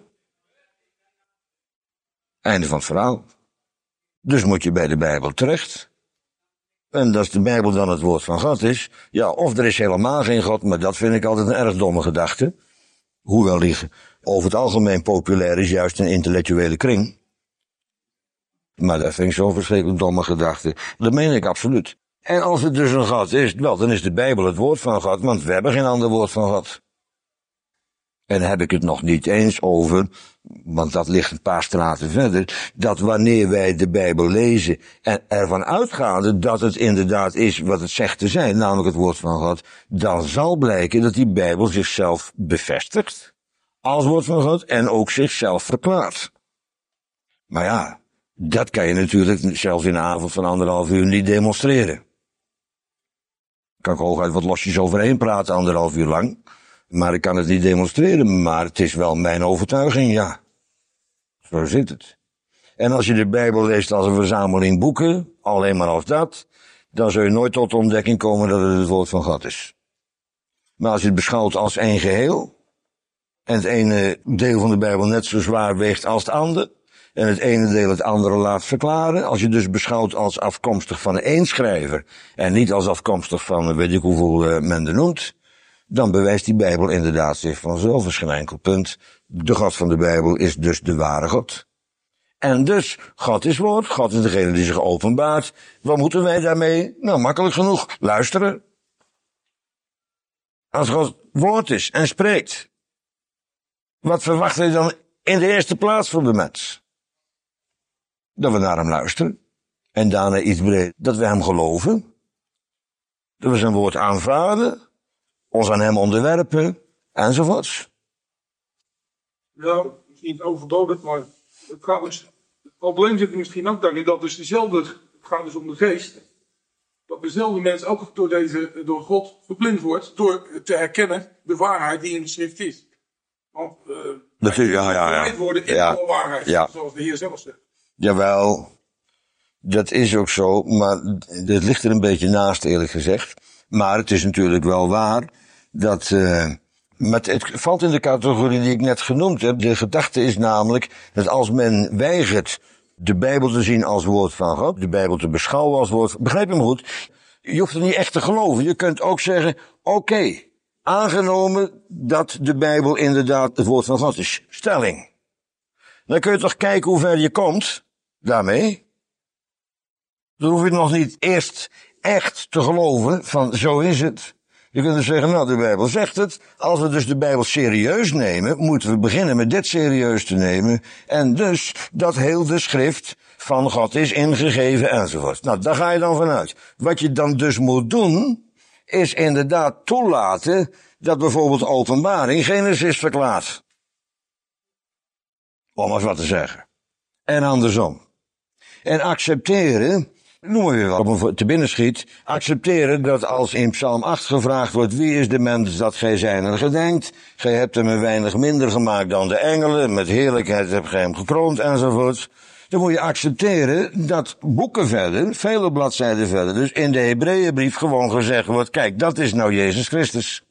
Einde van het verhaal. Dus moet je bij de Bijbel terecht. En als de Bijbel dan het woord van God is, ja, of er is helemaal geen God, maar dat vind ik altijd een erg domme gedachte. Hoewel die over het algemeen populair is, juist in intellectuele kring. Maar dat vind ik zo'n verschrikkelijk domme gedachte. Dat meen ik absoluut. En als het dus een God is, wel, dan is de Bijbel het woord van God, want we hebben geen ander woord van God. En dan heb ik het nog niet eens over, want dat ligt een paar straten verder, dat wanneer wij de Bijbel lezen en ervan uitgaande dat het inderdaad is wat het zegt te zijn, namelijk het woord van God, dan zal blijken dat die Bijbel zichzelf bevestigt als woord van God en ook zichzelf verklaart. Maar ja, dat kan je natuurlijk zelfs in een avond van 1,5 uur niet demonstreren. Kan ik hooguit wat losjes overheen praten, 1,5 uur lang. Maar ik kan het niet demonstreren, maar het is wel mijn overtuiging, ja. Zo zit het. En als je de Bijbel leest als een verzameling boeken, alleen maar als dat, dan zul je nooit tot de ontdekking komen dat het woord van God is. Maar als je het beschouwt als één geheel, en het ene deel van de Bijbel net zo zwaar weegt als het andere, en het ene deel het andere laat verklaren, als je dus beschouwt als afkomstig van één schrijver, en niet als afkomstig van weet ik hoeveel men er noemt, dan bewijst die Bijbel inderdaad zich vanzelf, is geen enkel punt. De God van de Bijbel is dus de ware God. En dus, God is woord, God is degene die zich openbaart. Wat moeten wij daarmee? Nou, makkelijk genoeg, luisteren. Als God woord is en spreekt, wat verwacht hij dan in de eerste plaats van de mens? Dat we naar hem luisteren. En daarna iets breed, dat we hem geloven. Dat we zijn woord aanvaarden. Ons aan hem onderwerpen, enzovoorts. Ja, misschien overbodig, maar het probleem zit misschien ook daarin dat dus het gaat dus om de geest, dat dezelfde mens ook door God verblind wordt, door te herkennen de waarheid die in de schrift is. Want, natuurlijk, ja. worden in alle waarheid, zoals de Heer zelf zegt. Jawel. Dat is ook zo, maar het ligt er een beetje naast, eerlijk gezegd. Maar het is natuurlijk wel waar dat, maar het valt in de categorie die ik net genoemd heb. De gedachte is namelijk dat als men weigert de Bijbel te zien als woord van God, de Bijbel te beschouwen als woord, begrijp je me goed? Je hoeft er niet echt te geloven. Je kunt ook zeggen, oké, aangenomen dat de Bijbel inderdaad het woord van God is. Stelling. Dan kun je toch kijken hoe ver je komt daarmee. Dan hoef je nog niet eerst echt te geloven van zo is het. Je kunt dus zeggen, nou de Bijbel zegt het. Als we dus de Bijbel serieus nemen, moeten we beginnen met dit serieus te nemen. En dus dat heel de schrift van God is ingegeven enzovoort. Nou, daar ga je dan vanuit. Wat je dan dus moet doen, is inderdaad toelaten dat bijvoorbeeld Openbaring Genesis verklaart. Om eens wat te zeggen. En andersom. En accepteren, noemen we wat me te binnen schiet, accepteren dat als in Psalm 8 gevraagd wordt, wie is de mens dat gij zijner gedenkt? Gij hebt hem een weinig minder gemaakt dan de engelen, met heerlijkheid hebt gij hem gekroond enzovoort. Dan moet je accepteren dat boeken verder, vele bladzijden verder, dus in de Hebreeënbrief gewoon gezegd wordt, kijk, dat is nou Jezus Christus.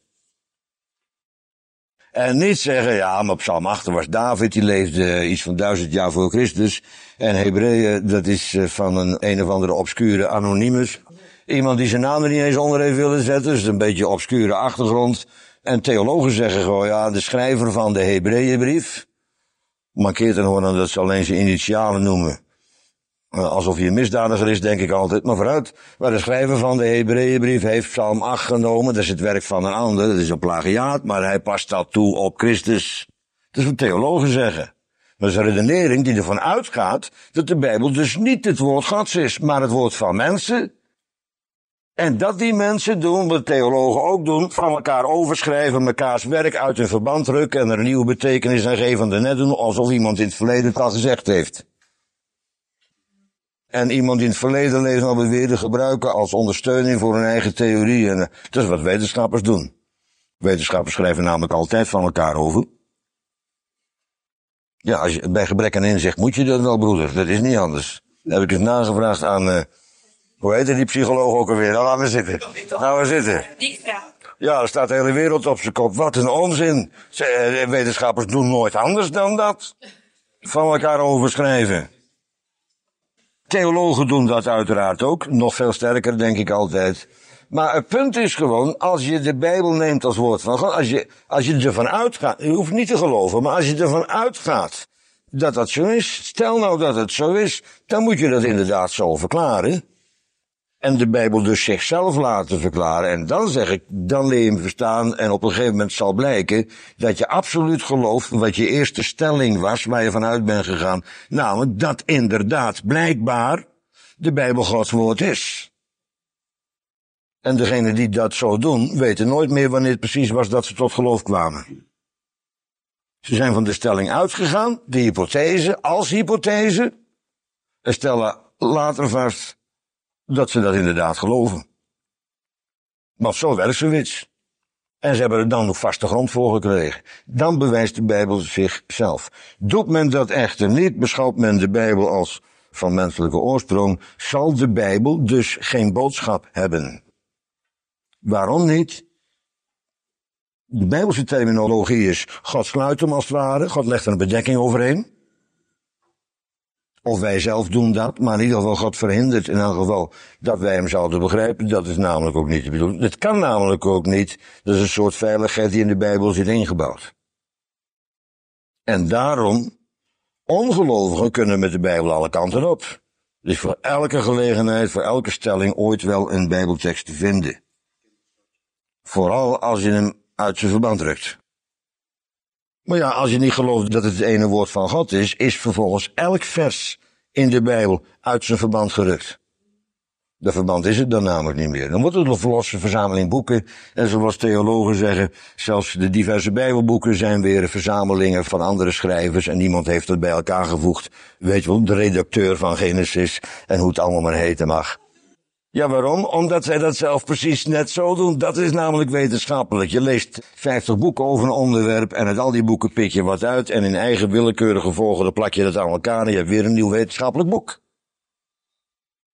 En niet zeggen, ja, maar Psalm 8 was David, die leefde iets van 1000 jaar voor Christus. En Hebreeën, dat is van een of andere obscure anonymus. Iemand die zijn naam er niet eens onder heeft willen zetten, dus een beetje obscure achtergrond. En theologen zeggen gewoon, ja, de schrijver van de Hebreeënbrief, mankeert er gewoon aan dat ze alleen zijn initialen noemen. Alsof hij een misdadiger is, denk ik altijd, maar vooruit. Maar de schrijver van de Hebreeënbrief heeft Psalm 8 genomen, dat is het werk van een ander, dat is een plagiaat, maar hij past dat toe op Christus. Dat is wat theologen zeggen. Dat is een redenering die ervan uitgaat dat de Bijbel dus niet het woord Gods is, maar het woord van mensen. En dat die mensen doen, wat theologen ook doen, van elkaar overschrijven, mekaars werk uit hun verband drukken en er een nieuwe betekenis aan geven en net doen alsof iemand in het verleden het al gezegd heeft. En iemand in het verleden leven al beweerde gebruiken als ondersteuning voor hun eigen theorie. En dat is wat wetenschappers doen. Wetenschappers schrijven namelijk altijd van elkaar over. Ja, als je bij gebrek aan inzicht moet je dat wel, broeder. Dat is niet anders. Dan heb ik eens nagevraagd aan, hoe heet die psycholoog ook alweer? Nou, laten we zitten. Nou, we zitten. Ja, er staat de hele wereld op zijn kop. Wat een onzin. Wetenschappers doen nooit anders dan dat. Van elkaar overschrijven. Theologen doen dat uiteraard ook. Nog veel sterker, denk ik altijd. Maar het punt is gewoon, als je de Bijbel neemt als woord van God, als je ervan uitgaat, je hoeft niet te geloven, maar als je ervan uitgaat dat dat zo is, stel nou dat het zo is, dan moet je dat inderdaad zo verklaren. En de Bijbel dus zichzelf laten verklaren. En dan zeg ik, dan leer je hem verstaan en op een gegeven moment zal blijken dat je absoluut gelooft wat je eerste stelling was, waar je vanuit bent gegaan. Namelijk dat inderdaad blijkbaar de Bijbel Gods woord is. En degenen die dat zo doen, weten nooit meer wanneer het precies was dat ze tot geloof kwamen. Ze zijn van de stelling uitgegaan, de hypothese, als hypothese, en stellen later vast dat ze dat inderdaad geloven. Maar zo werkt zoiets. En ze hebben er dan nog vaste grond voor gekregen. Dan bewijst de Bijbel zichzelf. Doet men dat echter niet, beschouwt men de Bijbel als van menselijke oorsprong, zal de Bijbel dus geen boodschap hebben. Waarom niet? De Bijbelse terminologie is, God sluit hem als het ware, God legt er een bedekking overheen. Of wij zelf doen dat, maar in ieder geval God verhindert in elk geval dat wij hem zouden begrijpen. Dat is namelijk ook niet de bedoeling. Dat kan namelijk ook niet. Dat is een soort veiligheid die in de Bijbel zit ingebouwd. En daarom, ongelovigen kunnen met de Bijbel alle kanten op. Dus voor elke gelegenheid, voor elke stelling ooit wel een Bijbeltekst te vinden. Vooral als je hem uit zijn verband drukt. Maar ja, als je niet gelooft dat het het ene woord van God is vervolgens elk vers in de Bijbel uit zijn verband gerukt. De verband is het dan namelijk niet meer. Dan wordt het een verlosse verzameling boeken. En zoals theologen zeggen, zelfs de diverse Bijbelboeken zijn weer verzamelingen van andere schrijvers. En niemand heeft het bij elkaar gevoegd. Weet je wel, de redacteur van Genesis en hoe het allemaal maar heten mag. Ja, waarom? Omdat zij dat zelf precies net zo doen. Dat is namelijk wetenschappelijk. Je leest 50 boeken over een onderwerp en uit al die boeken pik je wat uit en in eigen willekeurige volgorde plak je dat aan elkaar en je hebt weer een nieuw wetenschappelijk boek.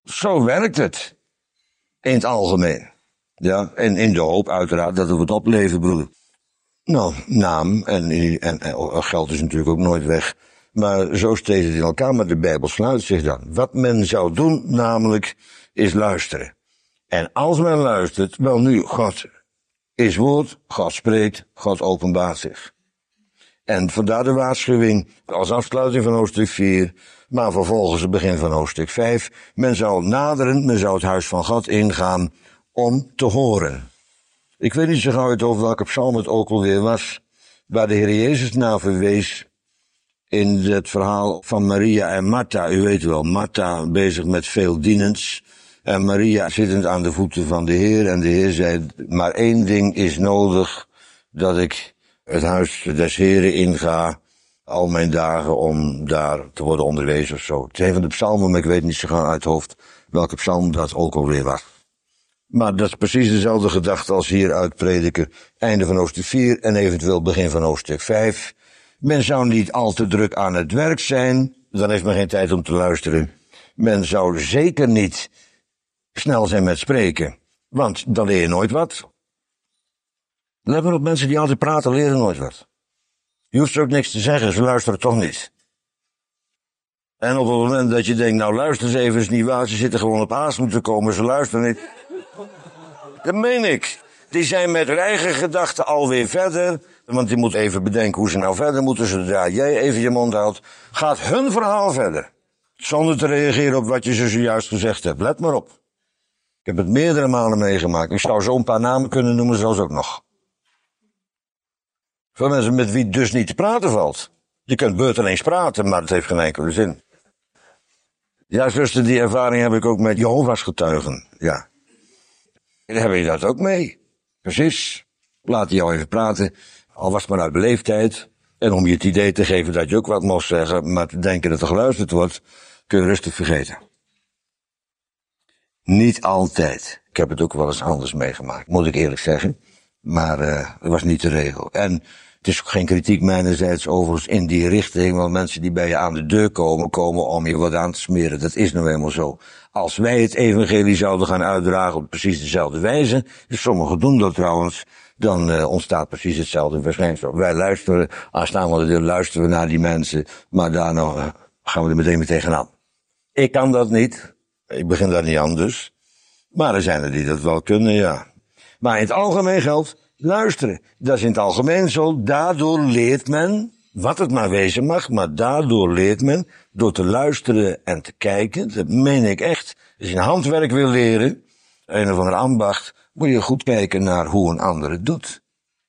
Zo werkt het. In het algemeen. Ja, en in de hoop uiteraard dat we het opleven, broeder. Nou, naam en geld is natuurlijk ook nooit weg. Maar zo steekt het in elkaar, maar de Bijbel sluit zich dan. Wat men zou doen, namelijk, is luisteren. En als men luistert, wel nu, God is woord, God spreekt, God openbaart zich. En vandaar de waarschuwing als afsluiting van hoofdstuk 4, maar vervolgens het begin van hoofdstuk 5. Men zou naderen, men zou het huis van God ingaan om te horen. Ik weet niet zo gauw over welke psalm het ook alweer was, waar de Heer Jezus naar verwees in het verhaal van Maria en Martha. U weet wel, Martha bezig met veel dienens en Maria zittend aan de voeten van de Heer. En de Heer zei, maar één ding is nodig, dat ik het huis des Heren inga, al mijn dagen, om daar te worden onderwezen of zo. Het is een van de psalmen, maar ik weet niet zo gauw uit het hoofd welke psalm dat ook alweer was. Maar dat is precies dezelfde gedachte als hier uit Prediker, einde van hoofdstuk 4 en eventueel begin van hoofdstuk 5. Men zou niet al te druk aan het werk zijn, dan heeft men geen tijd om te luisteren. Men zou zeker niet snel zijn met spreken, want dan leer je nooit wat. Let maar op, mensen die altijd praten leren nooit wat. Je hoeft ze ook niks te zeggen, ze luisteren toch niet. En op het moment dat je denkt, nou luister eens even, is niet waar, ze zitten gewoon op asem te komen, ze luisteren niet. Dat meen ik. Die zijn met hun eigen gedachten alweer verder, want je moet even bedenken hoe ze nou verder moeten, zodra jij even je mond houdt, gaat hun verhaal verder. Zonder te reageren op wat je ze zojuist gezegd hebt. Let maar op. Ik heb het meerdere malen meegemaakt. Ik zou zo een paar namen kunnen noemen, zelfs ook nog. Voor mensen met wie dus niet te praten valt. Je kunt beurtelings praten, maar het heeft geen enkele zin. Ja, zuster, die ervaring heb ik ook met Jehovah's getuigen. Ja. Daar heb je dat ook mee. Precies. Laat jou even praten. Al was het maar uit beleefdheid. En om je het idee te geven dat je ook wat mocht zeggen, maar te denken dat er geluisterd wordt, kun je rustig vergeten. Niet altijd. Ik heb het ook wel eens anders meegemaakt, moet ik eerlijk zeggen. Maar dat was niet de regel. En het is ook geen kritiek mijnerzijds overigens in die richting, want mensen die bij je aan de deur komen om je wat aan te smeren. Dat is nou eenmaal zo. Als wij het evangelie zouden gaan uitdragen op precies dezelfde wijze, dus sommigen doen dat trouwens, dan ontstaat precies hetzelfde verschijnsel. Wij luisteren, aanstaan we de deur, luisteren we naar die mensen, maar daarna gaan we er meteen weer tegenaan. Ik kan dat niet. Ik begin daar niet aan dus. Maar er zijn er die dat wel kunnen, ja. Maar in het algemeen geldt, luisteren. Dat is in het algemeen zo. Daardoor leert men, wat het maar wezen mag, maar daardoor leert men, door te luisteren en te kijken, dat meen ik echt. Als je een handwerk wil leren, een of ander ambacht, moet je goed kijken naar hoe een ander het doet.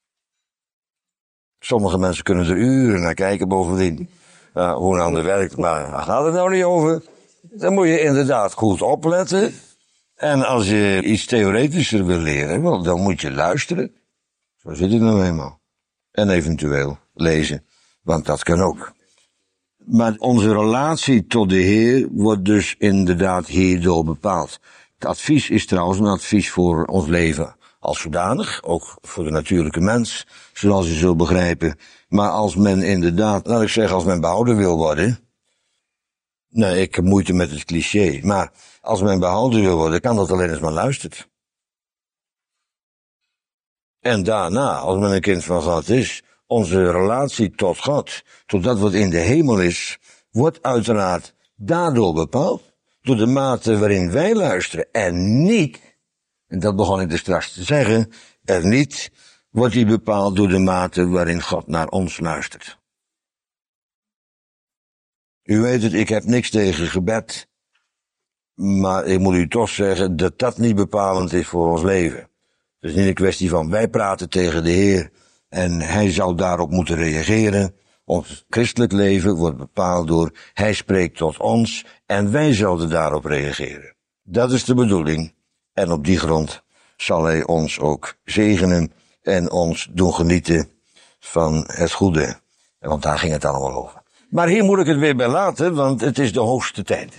Sommige mensen kunnen er uren naar kijken bovendien. Hoe een ander werkt, maar daar gaat het nou niet over. Dan moet je inderdaad goed opletten. En als je iets theoretischer wil leren, wel, dan moet je luisteren. Zo zit het nou eenmaal. En eventueel lezen, want dat kan ook. Maar onze relatie tot de Heer wordt dus inderdaad hierdoor bepaald. Het advies is trouwens een advies voor ons leven als zodanig, ook voor de natuurlijke mens, zoals je zult begrijpen. Maar als men inderdaad, laat ik zeggen, als men behouden wil worden. Nee, ik heb moeite met het cliché, maar als men behouden wil worden, kan dat alleen als men luistert. En daarna, als men een kind van God is, onze relatie tot God, tot dat wat in de hemel is, wordt uiteraard daardoor bepaald, door de mate waarin wij luisteren. En niet, en dat begon ik dus straks te zeggen, niet wordt die bepaald door de mate waarin God naar ons luistert. U weet het, ik heb niks tegen gebed. Maar ik moet u toch zeggen dat dat niet bepalend is voor ons leven. Het is niet een kwestie van wij praten tegen de Heer en Hij zou daarop moeten reageren. Ons christelijk leven wordt bepaald door Hij spreekt tot ons en wij zouden daarop reageren. Dat is de bedoeling. En op die grond zal Hij ons ook zegenen en ons doen genieten van het goede. Want daar ging het allemaal over. Maar hier moet ik het weer bij laten, want het is de hoogste tijd.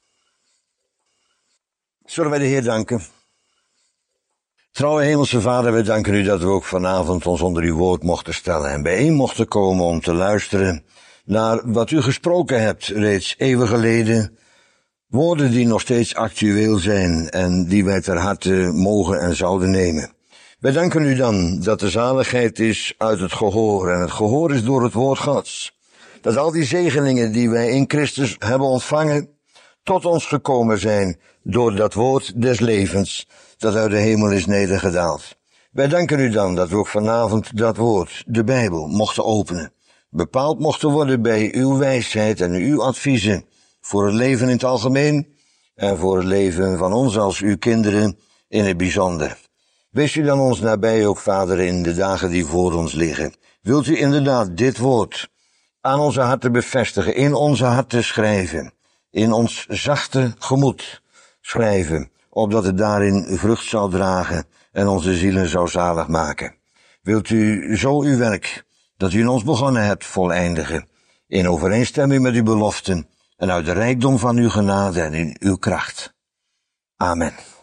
Zullen wij de Heer danken? Trouwe Hemelse Vader, wij danken u dat we ook vanavond ons onder uw woord mochten stellen en bijeen mochten komen om te luisteren naar wat u gesproken hebt reeds eeuwen geleden Woorden die nog steeds actueel zijn en die wij ter harte mogen en zouden nemen. Wij danken u dan dat de zaligheid is uit het gehoor en het gehoor is door het woord Gods. Dat al die zegeningen die wij in Christus hebben ontvangen, tot ons gekomen zijn door dat woord des levens dat uit de hemel is nedergedaald. Wij danken u dan dat we ook vanavond dat woord, de Bijbel, mochten openen. Bepaald mochten worden bij uw wijsheid en uw adviezen voor het leven in het algemeen en voor het leven van ons als uw kinderen in het bijzonder. Wees u dan ons nabij ook, Vader, in de dagen die voor ons liggen. Wilt u inderdaad dit woord aan onze harten bevestigen, in onze harten schrijven, in ons zachte gemoed schrijven, opdat het daarin vrucht zal dragen en onze zielen zou zalig maken. Wilt u zo uw werk, dat u in ons begonnen hebt, voleindigen, in overeenstemming met uw beloften en uit de rijkdom van uw genade en in uw kracht. Amen.